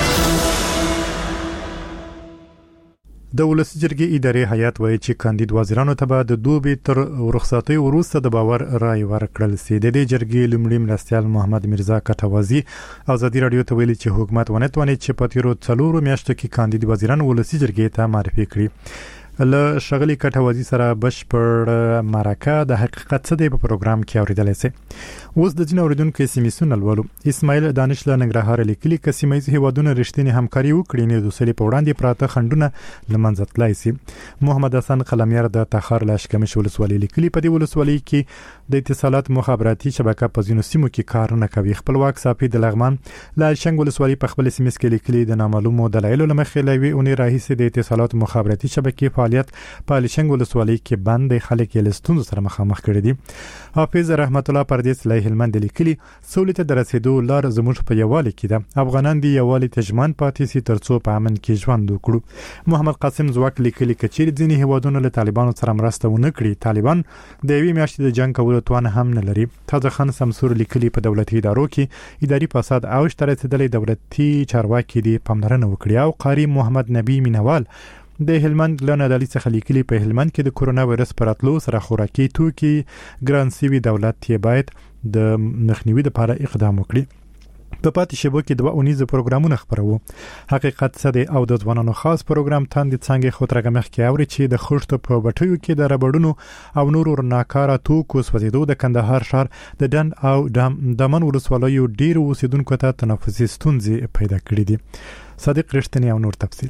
د ولسی جرګې ادارې هیئت وایي چې کاندید وزیرانو ته به د دوبي تر رخصتۍ وروسته د باور رای ورکړل شي. د دې جرګې لومړي مرستیال محمد میرزا کټوازی ازادي رادیو ته ویلي چې حکومت ونه تواني چې په تیرو 4 میاشتو کې کاندید وزیران ولسی جرګې ته معرفي کړي. له شغلی کټوازی سره بشپړ مرکه د حقیقت څه دی په پروګرام کې اوریدل شي. اوس د جن اوریدونکو سیمې لولو اسماعیل دانش له ننګرهار لیکلي چې سیمایي هیوادونو رښتینی همکاري وکړي نه د سولې په وړاندې پراته خندونه لمنځه تلای شي. محمد حسن قلمیار د تخار لاشکمش ولسوالۍ لیکلي په دې ولسوالۍ کې د اتصالات مخابراتي شبکه په ځینو سیمو کې کار نه کوي. خپلواک صافي د لغمان له شنګ ولسوالۍ په خپل سیمه کې لیکلي د نامعلومو دلایلو لمخې لوي اونې راهیسې د اتصالات مخابراتي شبکې فعالیت په لشنګ ولسوالۍ کې بند خلک یې لستون سره مخامخ کړي دي. حافظ رحمت الله پردیس له هلمند لیکلي سولې ته درسېدو لار زموږ په یوالي کې ده. افغانان دی یوالي تجمان پاتې سي ترڅو په امن کې ژوند وکړو. محمد قاسم زواک لیکلي کچېر ځینې هیوادونو له طالبانو سره مرسته ونه کړي. طالبان د یوې میاشتې د جنگ کولو توان هم نه لري. تازه خان سمسور لیکلي په دولتي ادارو کې اداري فساد او شترڅېدلې دولتي چارواکي دي پاملرنه وکړي. او قاری محمد نبی مینوال د هلمند لنه دلی څخه لیکلي په هلمند کې د کورونا وایرس پراتلو سره خوراکي توکي ګران سیوی دولت یې باید د مخنیوي لپاره اقدام وکړي. په پاتې شبو کې د اونیزه پروګرامونه خبرو. حقیقت څه دی او د ځوانانو خاص پروګرام تاندې څنګه خطرګه مخ کې اوري چې د خوشته په بټیو کې د ربړونو او نورو ناکاره توکو سوځیدو د کندهار ښار د ډند او دمن ولسوالیو ډیر اوسیدونکو ته تنفسي ستونزې پیدا کړې دي. صادق رښتینی او نور تفصیل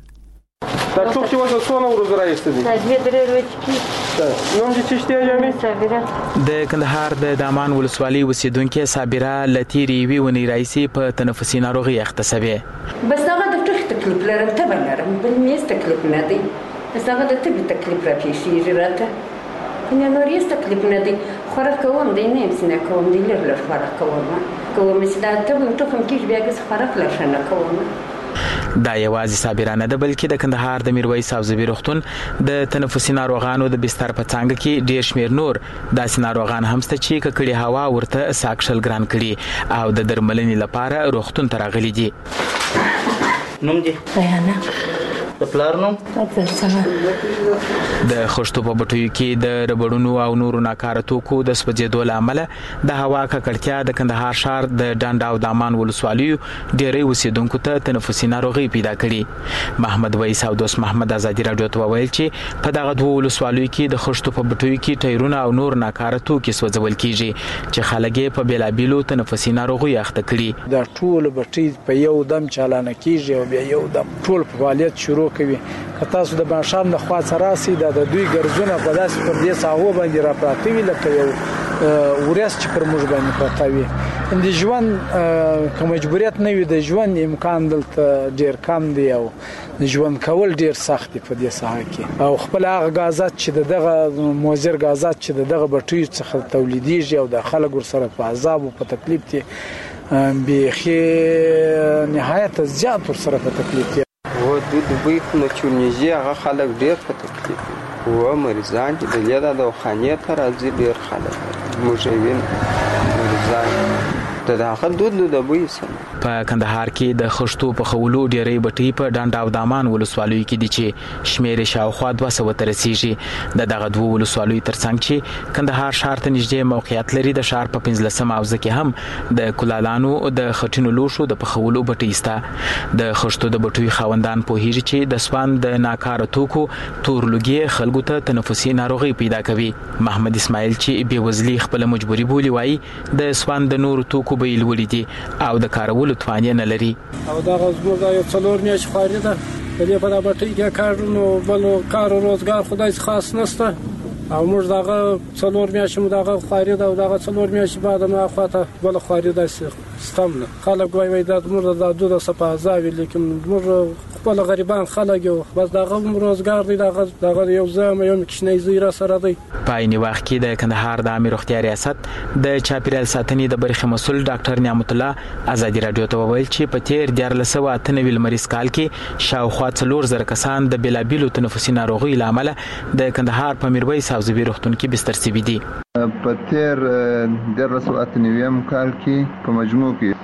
دا څوک چې وځه څونه ورځې راځي دي تاسو درې ورځې کې نوم دې چشتیا یامي صابره د کندهار د دامان ولسوالۍ اوسیدونکو صابره لتیری وی ونی رئیسي په تنفسي ناروغي اختصابي بس هغه د ټخ تکلیف لرم ته بلرم بل میست تکلیف نه دی بس هغه د طبي تکلیف را پیښیږي راته نه نور یې تکلیف نه دی خوراک کوم دی نه سینه کوم دی لږ خوراک کوم چې دا ته ټخم کې بیا ګس خوراک لښنه کوم دا یوازې صابره نه ده بلکې د کندهار د میرویس ساوزبي روغتون د تنفسي ناروغانو د بستر په څانګه کې ډیر شمیر نور داسې ناروغان هم شته چې ککړې هوا ورته ساکشل ګران کړي او د درملنې لپاره روغتون ته راغلي دي. نوم دي بیانه د پلار نوم د خښتو په بټیو کې د ربړونو او نورو ناکاره توکو د سوځېدو له امله د هوا ککړتیا د کندهار ښار د ډنډ او دامان ولسوالیو ډېری اوسیدونکو ته تنفسي ناروغي پیدا کړي. محمد ویس او دوست محمد ازادي راډیو ته وویل چې په دغه دوه ولسوالیو کې د خښتو په بټیو کې ټایرونه او نور ناکاره توکي سوځول کیږي چې خلک په بیلابیلو تنفسي ناروغیو اخته کړي. دا ټول بټي په یو دم چالانه کیږي او بیا یو دم ټول فعالیت شروع کوي. که تاسو د بانشام د خوا سره راسي د دوی ګرځونه په داسې پر دې ساحو باندې را پراته وي لکه یو ورس چې پر موږ باندې پراته وي. د ژوند کوم مجبوریت نه وي، د ژوند امکان دلته ډیر کم دی او ژوند کول ډیر سخت دی په دې ساحه کې او خپل هغه غازات چې دغه موزر غازات چې دغه بټي څخه تولیديږي او د خلک ور سره په عذاب او په تکلیف دي بيخي نهایت زیات ور سره په تکلیف دي. و د دوی خو چونیزي هغه خلک ډیر په تکلیف دي و مریضان چې د لیدا د خانې ته راځي ډیر خلک مجوین مریضان د هغه دود د دوی سم په کندهار کې د خښتو په خولو ډېرې بټي په ډنډ او دامان ولسوالیو کې دي چې شمیر شاوخوا 200 ته رسیږي. دغه دوه ولسوالیو ترڅنګ چې کندهار ښار ته نږدې موقعیت لري د ښار په 15 حوزه کې هم د کلالانو د خټینو لوشو د پخولو بټي سته. د خښتو د بټیو خاوندان پوهیږي چې د سوان د ناکاره توکو تور لوګي خلکو ته تنفسي ناروغي پیدا کوي. محمد اسماعیل چې بېوزلي خپل مجبوري بولي وایي د سوان د نورو توکو بیل وړي دي او د کارولو توان نه لري. او دا غوږ دا یو څلور میاشتې خواري ده د دې په دا بټي کې کارونو بل کار او روزګار خدای خاص نشته او موږ دغه څلور میاشتې دغه خواري ده او دغه څلور میاشتې بعد ما خواته بل خواري ده ستمنه خلک وایي دا موږ د دوه صفه زاوی لیکن موږ خپل غریبان خلک یو بس دغه روزګار دی دغه یو زمه یو کښنی زیرا سره دی. په عین وخت کې د کندهار د امیر روغتیا ریاست د چاپیریال ساتنې د برخې مسول ډاکټر نعمت الله ازادي راډیو ته وویل چې په تیر 1498 لمریز کال کې شاوخوا 4000 کسان د بلابیلو تنفسي ناروغیو له امله د کندهار په میرویس ساوزبي روغتون کې بستر شوي دي. په تیر 1498 کال کې په مجموع کې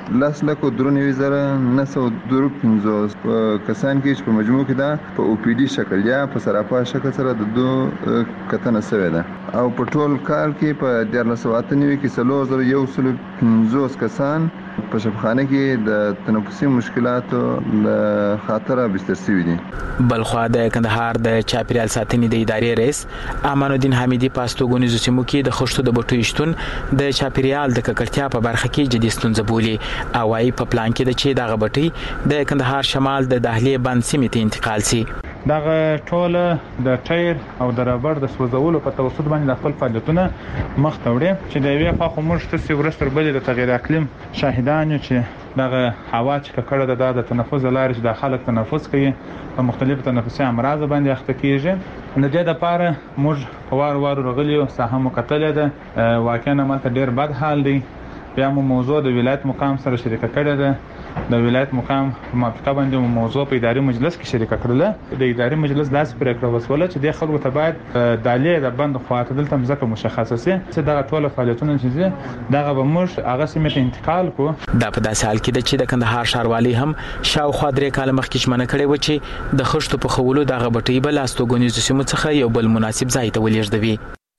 1,93,915 کسان کې په مجموع کې دا په او پی ډي شکل یا په سراپا شکل سره د دوه کتنه شوی ده او په ټول کال کې په 1498 کې 3,150 کسان په شفاخانه کې د تنفسي مشکلاتو له خاطره بستر شوي دي. بلخوا د کندهار د چاپیریال ساتنې د ادارې رئیس امان الدین حمیدي پاستوګونیزو سیمو کې د خښتو د بټو شتون د چاپیریال د ککړتیا په برخه کې جدي ستونزه بولي او وايي په پلان کې د چې دغه بټي د کندهار شمال د دهلې بند سیمې ته انتقال شي. دغه ټول د ټایر او د ربړ د سوځولو په توسط باندې خپل فعالیتونه مخ ته وړي چې د یوې خوا خو موږ تاسو ورستر بل د تغیر اقلیم شاهدان یو چې دغه هوا چې ککړه ده د تنفس لارې چې د خلک تنفس کوي په مختلفو تنفسي امراض باندې اخته کیږي. د دې لپاره موږ وار رغلیو ساحه مقتله ده واقعا ماته ډیر بد حال دی. بیا مو موضوع د ولایت مقام سره شریک کړی ده. د ولایت مقام په موافقه باندې موضوع په اداري مجلس کې شریک کړل. د اداري مجلس داسې پریکړه وسوله چې د خلکو ته باید دالې د بند خواته دلته مزکه مشخصه سي چې دغه ټول فعالیتونه چې دغه به موږ هغه سیمه ته انتقال کو. دا په داسې حال کې چې د کندهار ښاروالي هم شاوخوا 3 کال مخکې ژمنه کړې و چې د خښتو په خولو دغه بټي بل استوګونیزو سیمو څخه یو بل مناسب ځای ته ولېږدوي.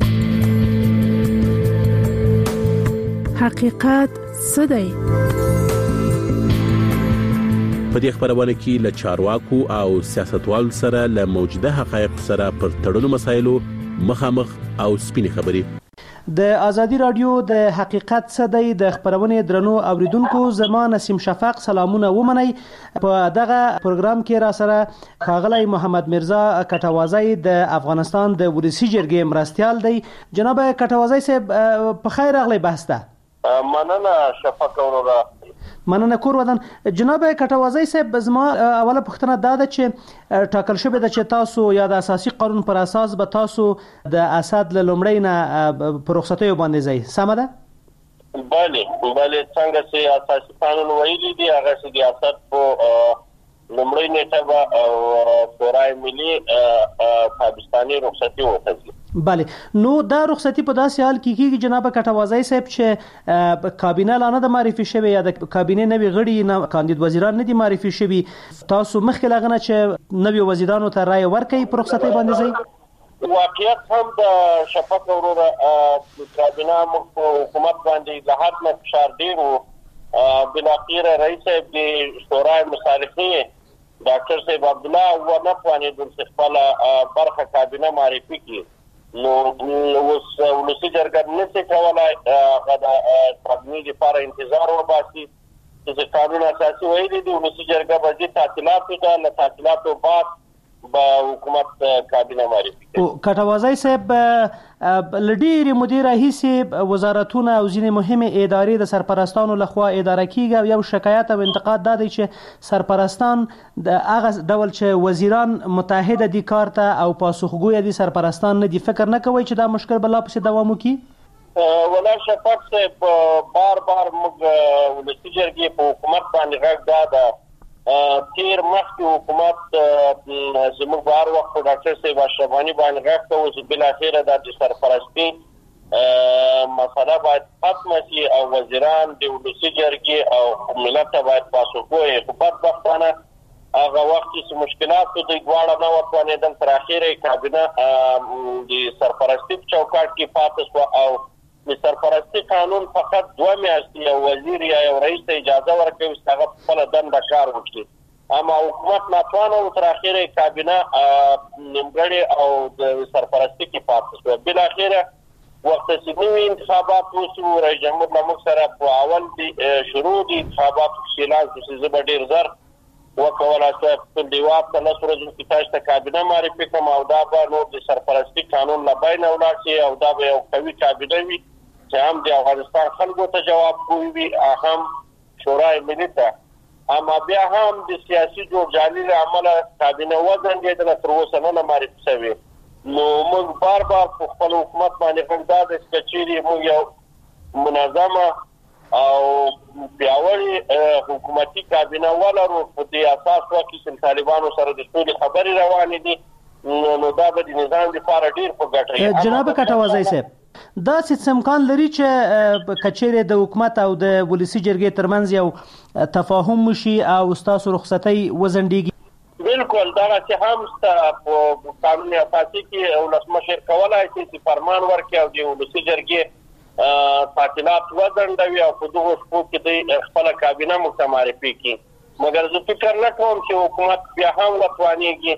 حقیقت څه دی؟ په دې خبرونه کې له چارواکو او سیاستوالو سره له موجوده حقایق سره پر تړلو مسایلو مخامخ او سپینې خبرې. د ازادي رادیو د حقیقت څه دی د خبرونه درنو اوریدونکو زما نسیم شفق سلامونه ومني. په دغه پروګرام کې را سره ښاغلی محمد مرزا کټوازی د افغانستان د ولسی جرګې مرستیال دی. جناب کټوازی صاحب په خیر راغلی بحث ته. مننه شفق اورا. مننه کور ودان. جناب کټوازی صاحب زما اوله پوښتنه دا ده چې ټاکل شوی ده چې تاسو یا د اساسي قانون پر اساس به تاسو د اسد له لومړی نه پر رخصتیو باندې ځئ، سمه ده؟ بله څنګه چې اساسي قانون ویلي دی هغه چې د اسد په لومړی نیټه به شورای ملي تابستاني رخصتي وټاکي. بله نو دا رخصتي په داسې حال کې کېږي جناب کټوازی صاحب چې کابینه لا نه ده معرفي شوې یا د کابینې نوي غړي کاندید وزیران نه دي معرفي شوي، تاسو مخکې له هغه نه چې نوي وزیرانو ته رایه ورکوي په رخصتۍ باندې ځئ؟ واقعیت هم د شفق وروره کابینه موږ په حکومت باندې له حد نه فشار ډېر و، بالاخره رئیس صاحب د شورای مصالحې ډاکټر صاحب عبدالله ونه توانېدل چې خپله برخه کابینه معرفي کړي. نو اوس ولسي جرګه نشي کولای هغه د کابینې لپاره انتظار وباسي چې قانون اساسي ویلي دي ولسي جرګه به د تعطیلاتو ته له تعطیلاتو بعد به حکومت کابینه معرفي کړي. کټوازی صاحب لډيري مدیر راهیسي وزارتونه او ځینې مهمه ادارې د سرپرستانو لخوا اداره کیږي او یو شکایت او انتقاد دا دی چې سرپرستان د هغه ډول چې وزیران متحد دي کار ته او پاسخګوی دي سرپرستان نه دي، فکر نه کوي چې دا مشکل بلا پسې دوام وکړي؟ ولا شفاف صاحب بار موږ ولسي جرګې په حکومت باندې غږ دا تیر مخکې حکومت زموږ په هر وخت په ډاکټر صاحب اشرف غني باندې غږ کوو چې بالاخره د سرپرستي مسله باید ختمه شي او وزیران د ولسي جرګې او ملت ته باید پاسخګوی. خو بدبختانه هغه وخت چې مشکلات په دوی دواړه نه وتوانېدل تر اخره کابینه د سرپرستي په چوکاټ کې پاتې شوه او د سرپرستي قانون فقط 2 میاشتې یو وزیر یا یو رئیس ته اجازه ورکوي چې هغه خپله دنده کار وکړي، اما حکومت ناتوانه و تر اخره کابینه نیمګړې او د سرپرستي کې پاتې شوه. بالاخره وخت چې نوي انتخابات وشو رئیس جمهور له موږ سره په اول شروع د انتخاباتو کې اعلان شو چې زه به ډېر زر وکولای شم خپل دیواب ته 10 ورځو کې تاسو ته کابینه معرفي کړم او دا به نور د سرپرستي قانون له بینه ولاړ شي او دا به یو قوي کابینه وي چې هم د افغانستان خلکو ته جواب کوي وي هم شورای ملي ته، اما بیا هم د سیاسي جوړجاړي له امله کابینه وځنډېدله تر اوسه نه معرفي شوې. نو موږ بار په خپل حکومت باندې غږ دا دی چې چیرې موږ یو منظمه او پیاوړې حکومتي کابینه ولرو په دې اساس وکړي چې طالبانو سره د سولې خبرې روانې دي نو دا به د نظام لپاره ډېر په ګټه وي. جناب کټوازی صاحب دا څه امکان لري چې کچېره د حکومت او د ولسي جرګې ترمنځ یو تفاهم وشي او تاسو رخصتۍ وزندګي؟ بالکل دا چې هم په قانون اساسي کې ولسمشر کولای شي چې فرمان ورکړي او د ولسي جرګې تعطیلات وځنډوي او په دغه شپو کې د خپل کابینه معرفي کړي. مګر زه فکر نه کوم چې حکومت بیا هم وتوانېږي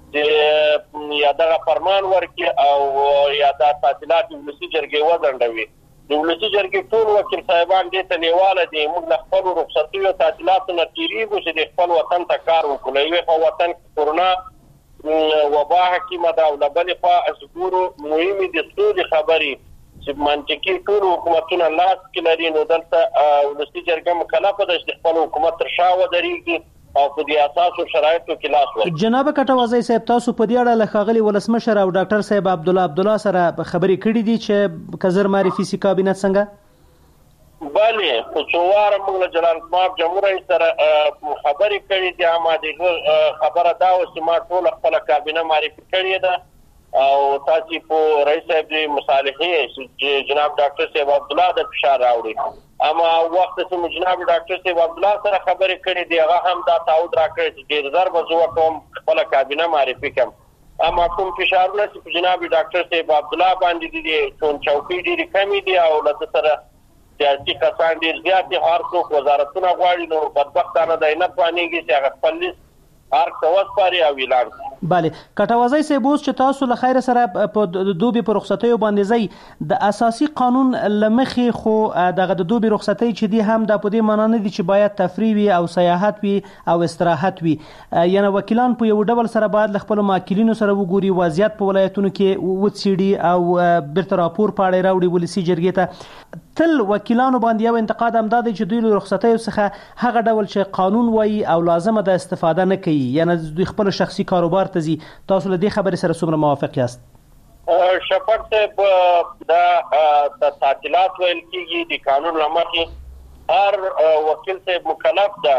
چې یا دغه فرمان ورکړي او یا د تعطیلات ولسي جرګې وځنډوي. د ولسي جرګې ټول وکیل صاحبان دې ته لیواله دي موږ له خپلو رخصتیو او تعطیلاتو نه تېرېږو چې د خپل وطن ته کار وکړو. له یوې خوا وطن کې کرونا وبا حکیمه ده او له بلې خوا ګورو مهمې د ستونزې خبرې چې منطقي ټول حکومتونه لاس کې لري نو دلته ولسي جرګه مکلفه ده چې خپل حکومت تر شا ودرېږي او په دې اساسو شرایطو کې لاس ورکړي. جناب کټوازی صاحب تاسو په دې اړه له ښاغلي ولسمشر او ډاکټر صاحب عبدالله سره خبرې کړې دي چې کزر معرفي سي کابینه څنګه؟ بله په څو واره موږ له جلال ماب جمهور رئیس سره خبرې کړې دي، اما د خبره دا و چې ما ټول خپل کابینه معرفي کړې ده او تاسو په رئیس صاحب د مصالحې چې جناب ډاکټر صاحب عبدالله د فشار راوړي، اما وخت چې جناب ډاکټر صاحب عبدالله سره خبرې کړې دي هغه هم دا تعهد راکړی چې ډېر زر به زه وکړم خپله کابینه معرفي کړم. اما کوم فشارونه چې په جناب ډاکټر صاحب عبدالله باندې دي چوکۍ ډېرې کمې دي او له ده سره سیاسي کسان ډېر زیات دي، هر څوک وزارتونه غواړي نو بدبختانه دی نه توانېږي چې هغه خپل لیست هر څه وسپاري او اعلان کړي. بله کټوازی صاحب اوس چې تاسو له خیر سره په دوبي په رخصتیو باندې ځئ د اساسي قانون له مخې خو دغه د دوبي رخصتۍ چې دي هم دا په دې معنا نه دي چې باید تفریح وي او سیاحت وي او استراحت وي، یعنی وکیلان په یو ډول سره باید له خپلو ماکلینو سره وګوري وضعیت په ولایتونو کې وڅېړي او بیرته راپور پاړی راوړي ولسي جرګې ته. تل وکیلانو باندې یو انتقاد هم دا دی چې دوی له رخصتیو څخه هغه ډول چې قانون وایي او لازمه ده استفاده نه کوي، یعنی دوی خپل شخصي کاروبار ته ځي. تاسو له دې خبرې سره څومره موافق یاست؟ شفق صاحب د تعطیلات ویل کېږي د قانون له مخې هر وکیل صاحب مکلف ده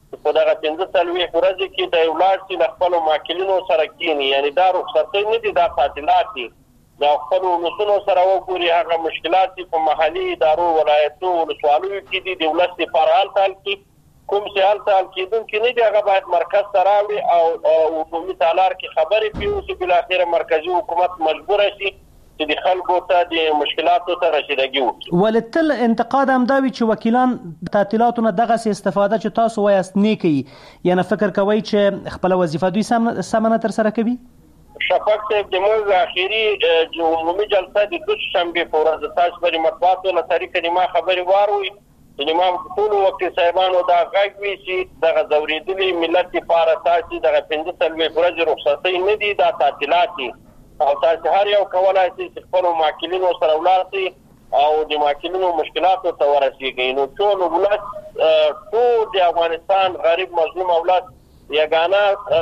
په دغه 45 ورځې کې د ولایت له خپل ماکلینو سره کینی، یعنی دا رخصتي نه دي، دا تعطیلات دي. دا خپل ولسونو سره وګوري هغه مشکلات په محلي ادارو ولایتو ولسوالیو کې دي د ولست لپاره حل کې کوم څه حل کېدونکي نه دي، هغه باید مرکز ته راوړي او عمومي تالار کې خبرې پیو چې بل اخر مرکزی حکومت مجبور شي چې د خلکو ته د مشکلاتو ته رسیدګي وکړي. ولتل انتقاد هم دا وی چې وکیلان تعطیلاتو نه دغه استفاده چې تاسو وایاست نه کوي، یعنی فکر کوي چې خپل وظیفه دوی سمنه تر سره کوي. شفاق صاحب د موږ اخیری عمومي جلسه د دوشنبه په ورځ تاسو په مطبوعاتو له طریقې ما خبري واروي چې ما ټول وکیل صاحبانو دا غږ وی چې دغه زوریدلي ملت لپاره تاسو دغه 45 ورځې رخصتي نه دي، دا تعطیلات دي او تاسو هر یو کولای شئ چې خپل ماکلینو سره ولاړ او د ماکلینو مشکلاتو ته ورسیږئ. نو ټول ولایت ټول د افغانستان غریب مظلوم اولاد یګانا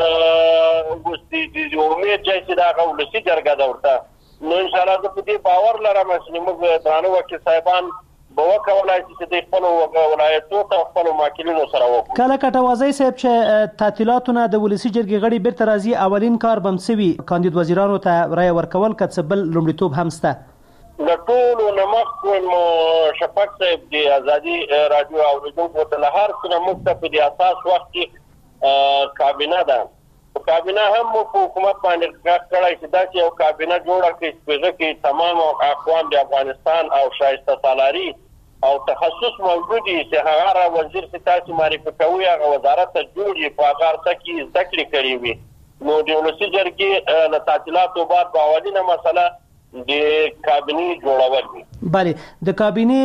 وګستي د امید چې دا غوړسي جرګه ده ورته. نو ان شاء الله زه په دې باور لرم چې موږ درانه وکیل صاحبان به وکولای شي چې د خپل ولایتو ته خپل ماکلینو سره وکړي. کله کټوازی صاحب چې تعطیلاتونه د ولسی جرګې غړي بیرته راځي، اولین کار بمسوي کاندید وزیرانو ته رای ورکول کڅبل لومړیتوب همسته. د ټولو نمخ مو شفاق صاحب د ازادي رادیو اوریدونکو ته له هر څه مختلف د اساس وخت کې کابینه ده. کابینه هم په حکومت باندې کړای چې دا یو کابینه جوړه کړي چې تمام اقوام د افغانستان او شایسته سالاري او تخصص موجودي چې هغه وزیر چې تاسو معرفي کوي هغه وزارت ته جوړي په هغه څه ذکر کړی وي. نو د ولسی جرګې له تعطیلاتو بعد باولینه مسله د کابینه جوړول دي. بله د کابینه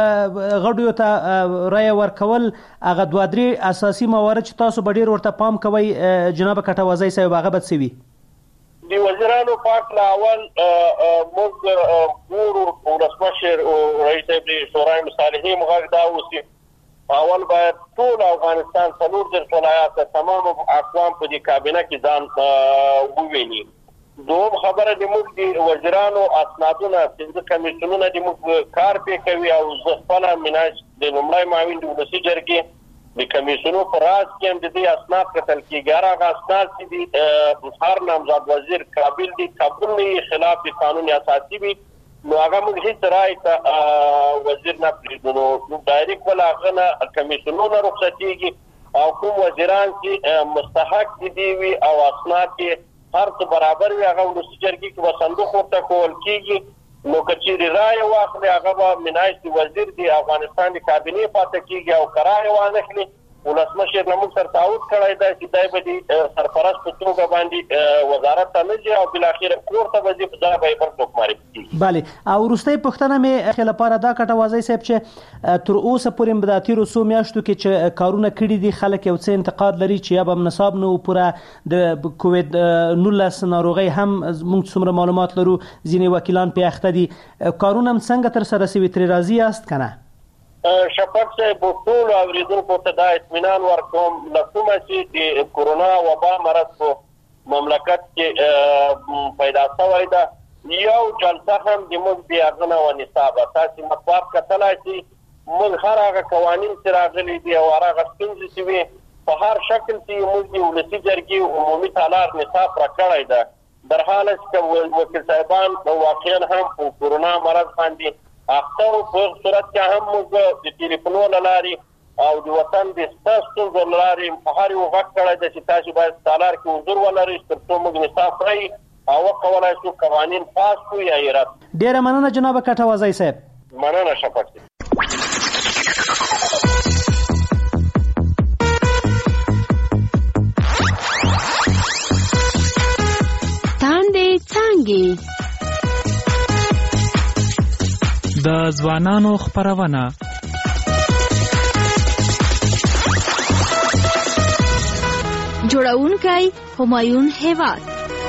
غړو ته رای ورکول هغه دوه درې اساسي موارد چې تاسو به ډیر ورته پام کوئ جناب کټوازی صاحب هغه بد سوي د وزیرانو پاک لاول موږ ګورو ولسمشر او رئیس شورای مصالحې مغاګ دا اوسي اول باید ټول افغانستان څلور د ولایات تمام اقوام په دې کابینه کې ځان وویني. دوم خبره د موږ د وزیرانو اسنادونه چې کمیسیونونه د موږ کار پې کوي او ځخپله مناج د لومړی معاون د ولسي جرګې د کمیسیونو په راز کې هم د دې اسناد کتل کېږي. هغه اسناد چې د هر نامزد وزیر قابل دي قبول نه خلاف قانون اساسي وي نو هغه موږ هیڅ رای ته وزیر نه پرېږدو. نو ډایرکټ بل هغه نه کمیسیونونه رخصتېږي او کوم وزیران چې مستحق دي وي او اسناد کې هر څه برابر وي هغه ولسي جرګې کې به صندوق ورته کول کېږي. نو که چیرې رایه واخلي هغه به منایش وزیر د افغانستان د کابینې پاتې کېږي او که رایه وانخلي ولسمشر نه موږ سره تعهد کړی دی چې دی به د سرپرست په توګه باندې وزارت ته نه ځي او بالاخره کور ته به ځي په دا به یې بل څوک معرفي کېږي. بله او وروستۍ پوښتنه مې لپاره دا کټوازی صاحب چې تر اوسه پورې په دا تېرو څو میاشتو کې چې کارونه کړي دي خلک یو څه انتقاد لري چې یا به نصاب نه و پوره د کووید 19 ناروغۍ هم موږ څومره معلومات لرو ځینې وکیلان پې اخته دي کارونه هم څنګه ترسره شوي ترې راضي یاست که نه؟ شفاق صاحب ټول اوریدونکو ته دا اطمینان ورکوم له کومه چې د کورونا وبا مرض په مملکت کې پیدا شوی ده یو جلسه هم د موږ بې هغه نه ونصابه. تاسې مطبوعات کتلی چې موږ هر هغه قوانین چې راغلي دي او هر هغه ستونزې چې وي په هر شکل چې موږ د ولسي جرګې عمومي تالار نصاب راکړی ده در حاله چې وکیل صاحبان واقعا هم په کورونا مرض باندې اخته په صورت کې هم موږ د ټلیفونو له لارې او د وطن د ستونزو له لارې په هر یو غږ کړی دی چې تاسو باید تالار کې حضور ولرئ تر څو موږ نصاب کړئ او وکولای شو قوانین پاس کړو یا یې رد. ډېره مننه جناب کټوازی صاحب. مننه شفاق صاحب. تاندې څانګې د ځوانانو خپرونه جوړونکی همایون هیواد.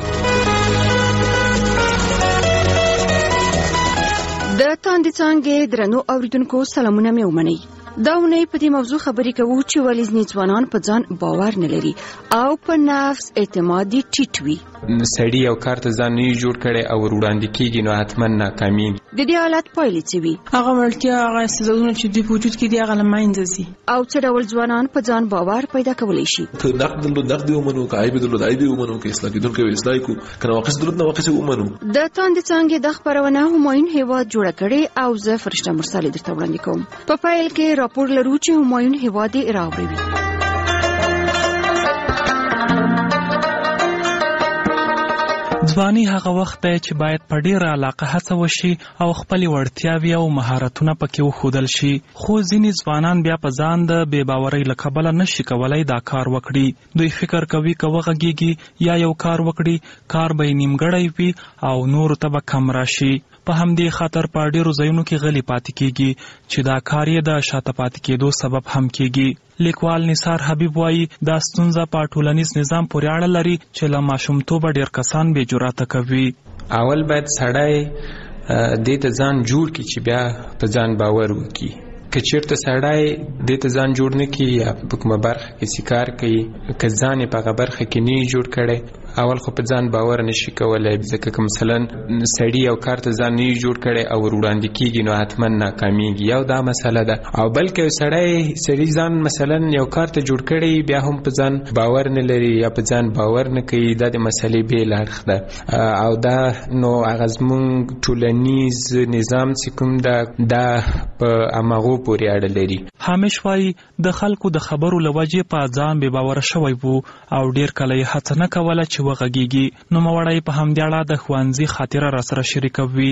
د تاندې څانګې درنو اوریدونکو سلامونه مې ومنئ. دا ونې په دې موضوع خبرې کوو چې ولې ځینې ځوانان په ځان باور نه لري او په نفس اعتماد یې ټیټ وي. سړي یو کار ته ځان نه جوړ کړي او وړاندې کېږي نو حتما ناکامېږي. د دې حالت پایلې څه وي؟ هغه وړتیا هغه استعدادونه چې دوی په وجود کې دي هغه له منځه ځي. او څه ډول ځوانان په ځان باور پیدا کولی شي؟ که نقد ومنو، که عیب درلود عیب ومنو، که اصلاح کېدونکی اصلاح کو، که نواقص درلود نواقص ومنو. د تاندې څانګې د خپرونه همایون هیواد جوړه کړې او زه فرشته مرسل درته وړاندې کوم. په پایل کې راپور لرو چې همایون هیواد راوړي. ځواني هغه وخت دی چې باید په ډیره علاقه هڅه وشي او خپل وړتیاوې او مهارتونه پکې وښودل شي. خو ځینې ځوانان بیا په ځان د بې باورۍ له کبله نشي کولای دا کار وکړي. دوی فکر کوي که وغږیږي یا یو کار وکړي کار به یې نیمګړی وي او نورو ته به کم راشي. په همدې خاطر په ډیرو ځایونو کې غلی پاتې کیږي چې دا کار یې د شاته پاتې کېدو سبب هم کیږي. لیکوال نثار حبیب وایي دا ستونزه په ټولنیز نظام پورې اړه لري چې له ماشومتوبه ډیر کسان بې جرأته کوي. اول باید سړی دې ته ځان جوړ کړي چې بیا په ځان باور وکړي. که چیرته سړی دې ته ځان جوړ نه کړي یا په کومه برخه کې سکار کوي، که ځان یې په هغه برخه کې نه جوړ کړی، اول خو په ځان باور نشي کولای. ځکه که مثلا سړی یو کار ته ځان نه جوړ کړی او وړاندې کیږي نو حتما ناکامیږي. یو دا مسله ده. او بلکې سړی ځان مثلا یو کار ته جوړ کړی بیا هم په ځان باور نه لري یا په ځان باور نه کوي، دا د مسلې بیل اړخ ده. او دا نو هغه زموږ ټولنیز نظام چې کوم ده دا په هماغو پورې اړه لري. هامیش وایي د خلکو د خبرو له وجې په ځان بې باوره شوی وو او ډیر کله یې هڅه نه کوله چې وغږیږي. نو مړی په همدې اړه د ښوونځي خاطره را سره شریکوي.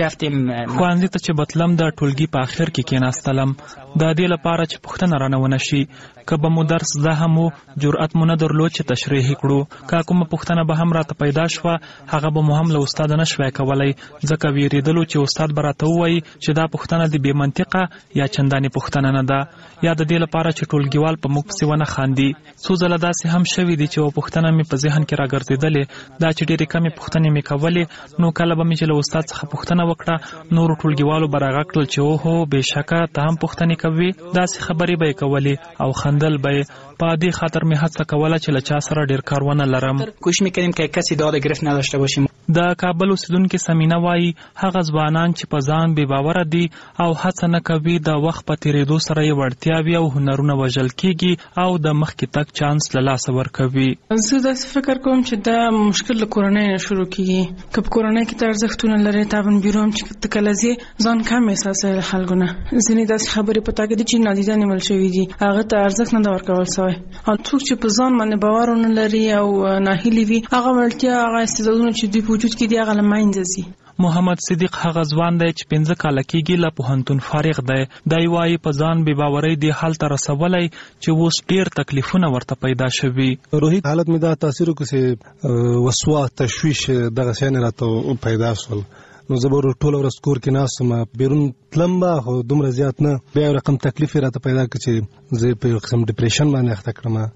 ښوونځي ته چې بتلم د ټولګي په اخر کې کېناستلم د دې لپاره چې پوښتنه رانه ونه شي. که به مو درس زده هم جرأت مو نه درلود چې تشریح کړو. که کومه پوښتنه به هم راته پیدا شوه هغه به مو هم له استاد نه شوی کولی، ځکه ویریدلو چې استاد به راته ووایي چې دا پوښتنه د بې منطقه یا چندانې پوښتنه نه ده، یا د دې لپاره چې ټولګیوال په موږ پسې ونه خاندي. څو ځله داسې هم شوي دي چې یوه پوښتنه مې په ذهن کې راګرځېدلې دا چې ډېرې کمې پوښتنې مې کولې. نو کله به مې چې له استاد څخه پوښتنه وکړه نورو ټولګیوالو به راغږ کړل چې اوهو بېشکه ته هم پوښتنې کوي. داسې خبرې به یې کولې او خندل به یې. په دې خاطر مې هڅه کوله چې له چا سره ډېر کار ونه لرم. کوشش می‌کردیم که کسی داد گرفت نداشته باشیم. د کابل اوسیدونکي سمینا وایي هغه ځوانان چې په ځان بې باوره دي او هڅه نه کوي د وخت په تېرېدو سره یې وړتیاوې او هنرونه وژل کېږي او د مخکې تګ چانس له لاسه ورکوي. زه داسې فکر کوم چې دا مشکل له کورنۍ نه شروع کېږي. که په کورنۍ کې ته ارزښتونه لرې تاوان بیروم چې ته کله ځې ځان کم احساسوې له خلکو نه. ځینې داسې خبرې په تا کې دي چې نادیده نیول شوي دي، هغه ته ارزښت نه ده ورکول سوی. او څوک چې په ځان باندې باور ونه لري او ناهیلي وي هغه وړتیا هغه استعدادونه چې دوی په وجود کې دي هغه له منځه ځي. محمد صدیق هغه ځوان دی چې 15 کاله کېږي له پوهنتون فارغ دی. دی وایي په ځان بې باورۍ دې حال ته رسولی چې اوس ډېر تکلیفونه ورته پیدا شوي. روحي حالت مې دا تاثیر وکړ چې وسواس تشویش دغه شیان راته پیدا شول. نو زه به ټوله ورځ کور کې ناست وم، بیرون تلم به خو دومره زیات نه. بیا یو رقم تکلیف یې راته پیدا کړ چې زه په یو قسم ډپریشن باندې اخته کړم.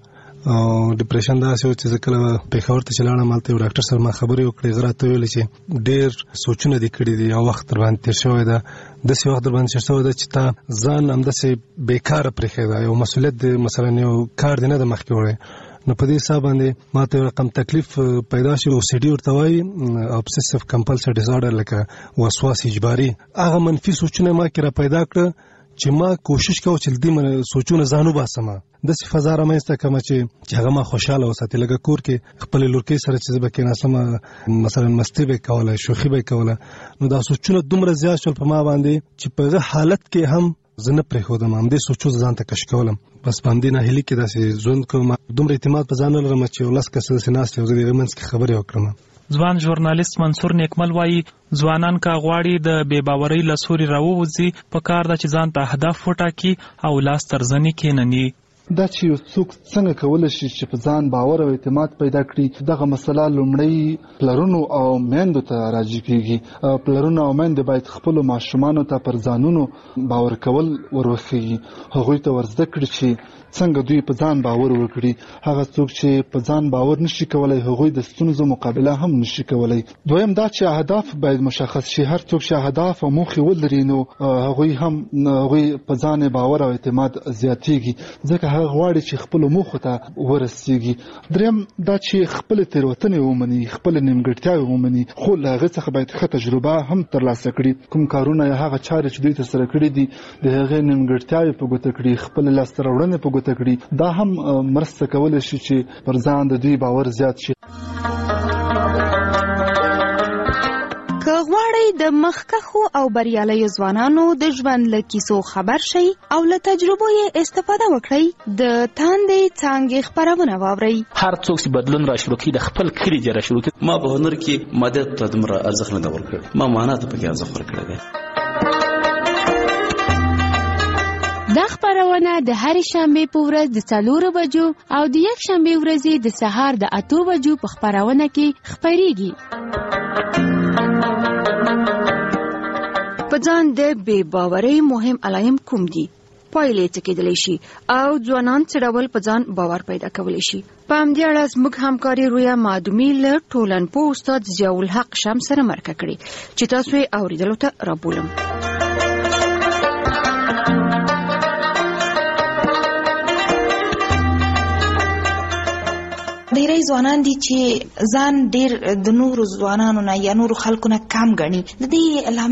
او ډپریشن داسې و چې زه کله پېښور ته چې لاړم هلته یو ډاکټر سره ما خبرې وکړې. هغه راته وویل چې ډېر سوچونه دې کړي دي او وخت در باندې تېر شوی ده، داسې وخت در باندې تېر شوی ده چې تا ځان همداسې بېکاره پرېښی ده، یو مسؤلیت دې مثلا یو کار دې نه ده مخکې وړی. نو په دې حساب باندې ما ته یو رقم تکلیف پیدا شي. OCD ورته وایي، obsessive compulsive disorder، لکه وسواس اجباري. هغه منفي سوچونه ما کې را پیدا کړه چې ما کوشش کوم چې دې سوچونه ځان وباسم، داسې فضا رامنځته کړم چې هغه ما خوشحاله وساتي. لکه کور کې خپلې لورکۍ سره چې زه به کېناستم مثلا مستي به یې کوله، شوخي به یې کوله، نو دا سوچونه دومره زیات شول په ما باندې چې په هغه حالت کې هم زه نه پرېښودم، همدې سوچو ځان ته کش کولم. بس په همدې ناهیلي کې داسې ژوند کوم. دومره اعتماد په ځان نه لرم چې 10 کسه داسې ناست یو زه د هغې منځ کې خبرې وکړم. ځوان ژورنالیست منصور نیکمل وایي ځوانان که غواړي د بې باورۍ له سوري راووځي په کار ده چې ځان ته اهداف وټاکي او لاس تر زنې کېنني. دا چې یو څوک څنګه کولی شي چې په ځان باور او اعتماد پیدا کړي، دغه مسله لومړی پلرونو او میندو ته راجع کېږي. پلرونه او میندې باید خپلو ماشومانو ته پر ځانونو باور کول ورښیي، هغوی ته ورزده کړي چې څنګه دوی په ځان باور وکړي. هغه څوک چې په ځان باور نشي کولای هغوی د ستونزو مقابله هم نشي کولای. دویم دا چې اهداف باید مشخص شي. هر څوک چې اهداف او موخې ولري نو هغوی په ځان باور او اعتماد زیاتېږي، ځکه هر هغه غواړي چې خپل موخو ته ورسیږي. دریم دا چې خپل تېروتنې ومني، خپل نیمګړتیاوې ومني، خو له هغې څخه باید ښه تجربه هم ترلاسه کړي. کوم کارونه یا هغه چارې چې دوی ترسره کړي دي د هغې نیمګړتیاوې په ګوته کړي، خپل لاسته راوړنې په ګوته کړي. دا هم مرسته کولی شي چې پر ځان د دوی باور زیات شي. که غواړئ د مخکښو او بریالیو ځوانانو د ژوند له کیسو خبر شئ او له تجربو یې استفاده وکړئ، د تاندې څانګې خپرونه واورئ. هر څوک چې بدلون را شروع کړي د خپل کلي جره شروع کړي. ما په هنر کې مادیت ته دومره ارزښت نه دی ورکړی، ما معنا ته پکې ارزښت ورکړی دی. دا خپرونه د هرې شنبې په ورځ د 4 بجو او د یک شنبې ورځې د سهار د 8 بجو په خپرونه کې خپریږي. په ځان د بې باورۍ مهم علایم کوم دي؟ پایلې څه کېدلی شي او ځوانان څه ډول په ځان باور پیدا کولی شي؟ په همدې اړه زموږ همکاري رویا معدومي له ټولنپوه استاد ضیاءالحق شمس سره مرکه کړې چې تاسو یې اورېدلو ته رابولم. ډېری ځوانان دي چې ځان ډېر د نورو ځوانانو نه یا نورو خلکو نه کم ګڼي. د دې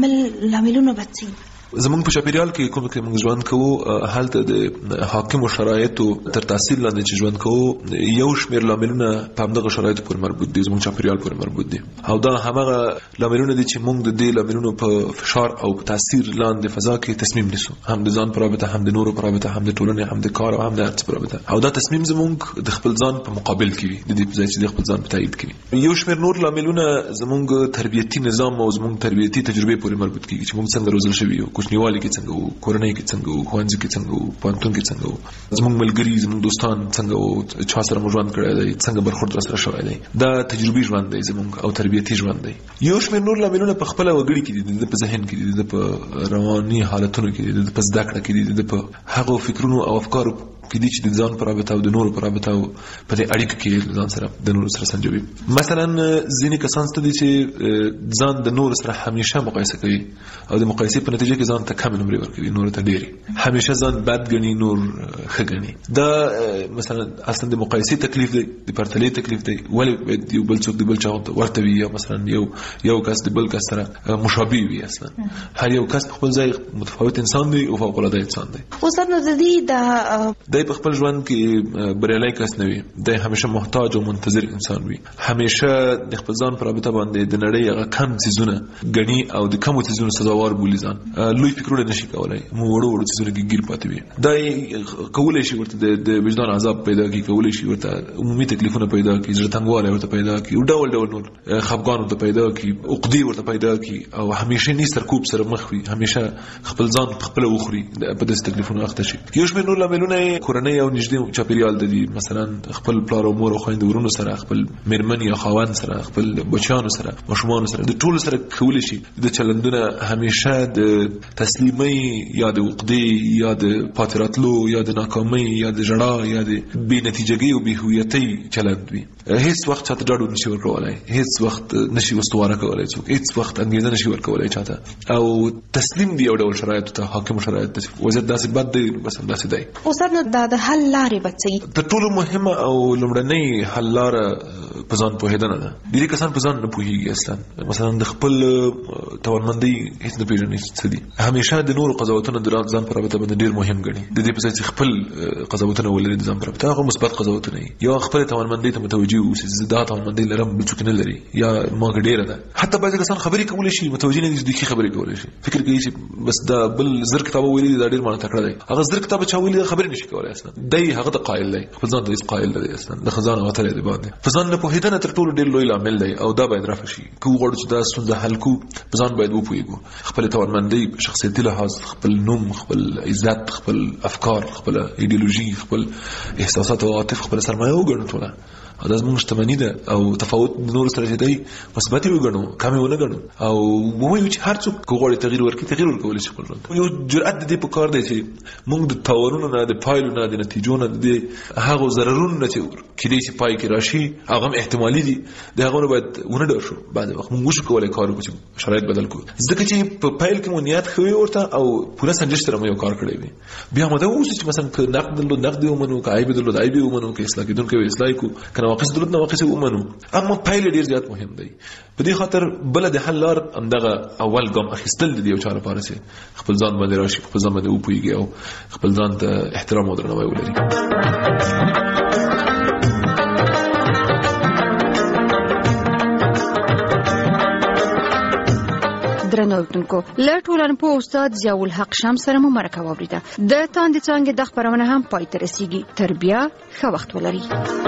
لاملونه به څه وي؟ زمونږ په چاپیریال کې کوم کې موږ ژوند کوو هلته د حاکمو شرایطو تر تاثیر لاندې چې ژوند کوو یو شمېر لاملونه په همدغه شرایطو پورې مربوط دي، زمونږ چاپیریال پورې مربوط دي او دا همغه لاملونه دي چې موږ د دې لاملونو په فشار او په تاثیر لاندې فضا کې تصمیم نیسو، هم د ځان په رابطه، هم د نورو په رابطه، هم د ټولنې، هم د کار او هم د هر څه په رابطه. او دا تصمیم زمونږ د خپل ځان په مقابل کې وي، د دې په ځای چې د خپل ځان په تایید کې وي. یو شمېر نور لاملونه زمونږ تربیتي نظام او زمونږ تربیتي تجربې پورې مربوط کیږي چې موږ څنګه روزل شوي یو، کوچنیوالي کې څنګه وو، کورنۍ کې څنګه وو، ښوونځي کې څنګه وو، پوهنتون کې څنګه وو، زموږ ملګري، زموږ دوستان څنګه وو، چا سره مو ژوند کړی دی، څنګه برخورد راسره شوی دی. دا تجربي ژوند دی زموږ او تربیتي ژوند دی. یو شمېر نور لاملونه په خپله وګړي کې دي، د په ذهن کې دي، د په رواني حالتونو کې دي، د په زده کړه کې دي، د په هغو فکرونو او افکارو کې دي چې د ځان په رابطه او د نورو په رابطه او په دې اړیکه کې ځان سره د نورو سره سنجوي. مثلا ځینې کسان ستاسو دي چې ځان د نورو سره همیشه مقایسه کوي او د مقایسې په نتیجه کې ځان ته کم نمرې ورکوي، نور ته ډېری، همیشه ځان بد ګڼي، نور ښه ګڼي. دا مثلا اصلا د مقایسې تکلیف دی، د پرتلې تکلیف دی. ولې باید یو بل څوک د بل چا ورته وي، یا مثلا یو کس د بل کس سره مشابه وي؟ اصلا هر یو کس خپل ځای متفاوت انسان دی او فوق العاده انسان دی. استاد نو د دې د په خپل ژوند کې بریالی کس نه وي، د همیشه محتاج او منتظر انسان وي، همیشه د خپل ځان په رابطه باندې د نړۍ هغه کم څیزونه ګڼي او د کمو څیزونو سزاوار بولي ځان. لوی فکرونه نشي کولای، وړو څیزونه کې ګیر پاتې وي. دا کولی شي ورته د وجدان عذاب پیدا کړي، کولی شي ورته عمومي تکلیفونه پیدا کړي، زړه تنګوالی ورته پیدا کړي، او ډول ډول نور خفګان ورته پیدا کړي، عقدې ورته پیدا کړي، او همیشه نه سرکوب سره مخ وي، همیشه خپل ځان خپل وخوري په داسې تکلیفونو اخته شي. یو شمېر نور لاملونه کورنۍ او نږدې چاپیریال د دي، مثلا خپل پلار او مور او خویندو ورونو سره، خپل میرمن یا خاوند سره، خپل بچیانو سره، ماشومانو سره، د ټولو سره کولی شي د چلندونه همیشه د تسلیمۍ یا د عقدې یا د پاتې راتلو یا د ناکامۍ یا د ژړا یا د بې نتیجګۍ او بې هویتۍ چلند وي. هیڅ وخت چاته ډاډ نشي ورکولی، هیڅ وخت نشي استواره کولی څوک، هیڅ وخت انګېزه نشي ورکولی چاته، او تسلیم دی یو ډول شرایطو ته، حاکمو شرایطو ته. وضعیت داسې بد دی، بس همداسې دی. استاد نو د حل لارې به څه وي؟ تر ټولو مهمه او لومړنۍ حل لاره په ځان پوهېدنه ده. ډېری کسان په ځان نه پوهېږي اصلا، مثلا د خپل توانمندۍ هېڅ نه پېژني څه دي، همیشه د نورو قضاوتونه د ځان په رابطه باندې ډېر مهم ګڼي. د دې په ځای چې خپل قضاوتونه ولري د ځان په رابطه، هغه مثبت قضاوتونه وي، یا خپل توانمندۍ ته متوجه اوسي، زه دا توانمندۍ لرم بل څوک نه لري، یا ما کې ډېره ده. حتی بعضې کسان خبرې کولی شي، متوجه نه دي چې دوی ښې خبرې کولی شي، فکر کوي چې بس دا بل زر کتابه ویلي دا ډېر معنی تکړه دی. هغه زر کتابه چا ویلي خبرې نشي کولی اصلا، دی هغه ته قایل دی، خپل ځان ته هېڅ قایل نه دی اصلا، د ځان غتلی دی باندې. په ځان نه پوهېدنه تر ټولو ډېر لوی لامل دی او دا باید رفع شي. که وغواړو چې دا ستونزه حل کړو، په ځان باید وپوهېږو، خپل توانمندۍ په شخصیتي لحاظ، خپل نوم، خپل عزت، خپل افکار، خپل ایډیولوژي، خپل احساسات او عواطف، خپل سرمایه وګڼو ټوله، او دا زموږ شتمني ده او تفاوت نور سره چې دی مثبت وګڼو کم ونه ګڼو او وایو چې هر څوک غواړي تغیر ورکړي تغیر ورکول شي خپل ژوند یو جرأت دې په کار دی چې موږ د تاوانونو نه د پایلو نه د نتیجو نه د هغه ضررونو نه چې کېدای شي پای کې راشي هغه احتمالي دي د هغه باید ونه ډار شو بعد وخت موږ شو کولای کار وکړو چې شرایط بدل کړو ځکه چې په پایل کې مو نیت خوي ورته او پوره سنجش سره مو یو کار کړی وي بیا مو دا اوس چې مثلا نقد ومنو عیب درلود عیب ومنو که اصلاح کیدونکو اصلاح کو کنه واقع درلود نواقص ومنو اما پایل ډیر زیات مهم دی په دې خاطر بل د حل لار همدغه اول ګام اخیستل دی یو چاره پاره سي خپل ځان باندې راشي خپل ځان باندې وپويږي او خپل ځان ته احترام او درناوی ولري درنوونکو لټولن په استاد ضیاء الحق شمس سره مو مرکه واوریده د تاندې څنګه د خبرونه هم پای ته رسیږي تر بیا ښه وخت ولري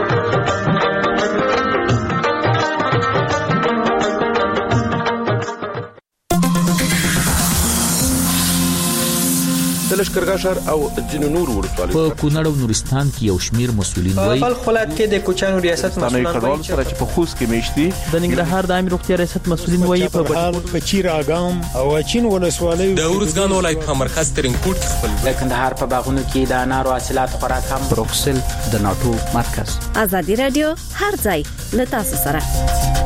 د لښکرګاه ښار او ځینو نورو ولسوالیو په کونړ او نورستان کې یو شمیر مسؤلین وایي په خپل کې د کوچانو ریاست مسؤلین وایي چې په خوست کې میشتي د ننګرهار د عامه روغتیا ریاست مسؤلین وایي په چیر اګام او چین ولسوالیو د ورزګان ولایت په مرکز ترنګوټ خپل د کندهار په باغونو کې د انارو حاصلات خوراک هم بروکسل د ناتو مرکز ازادي رادیو هر ځای له تاسو سره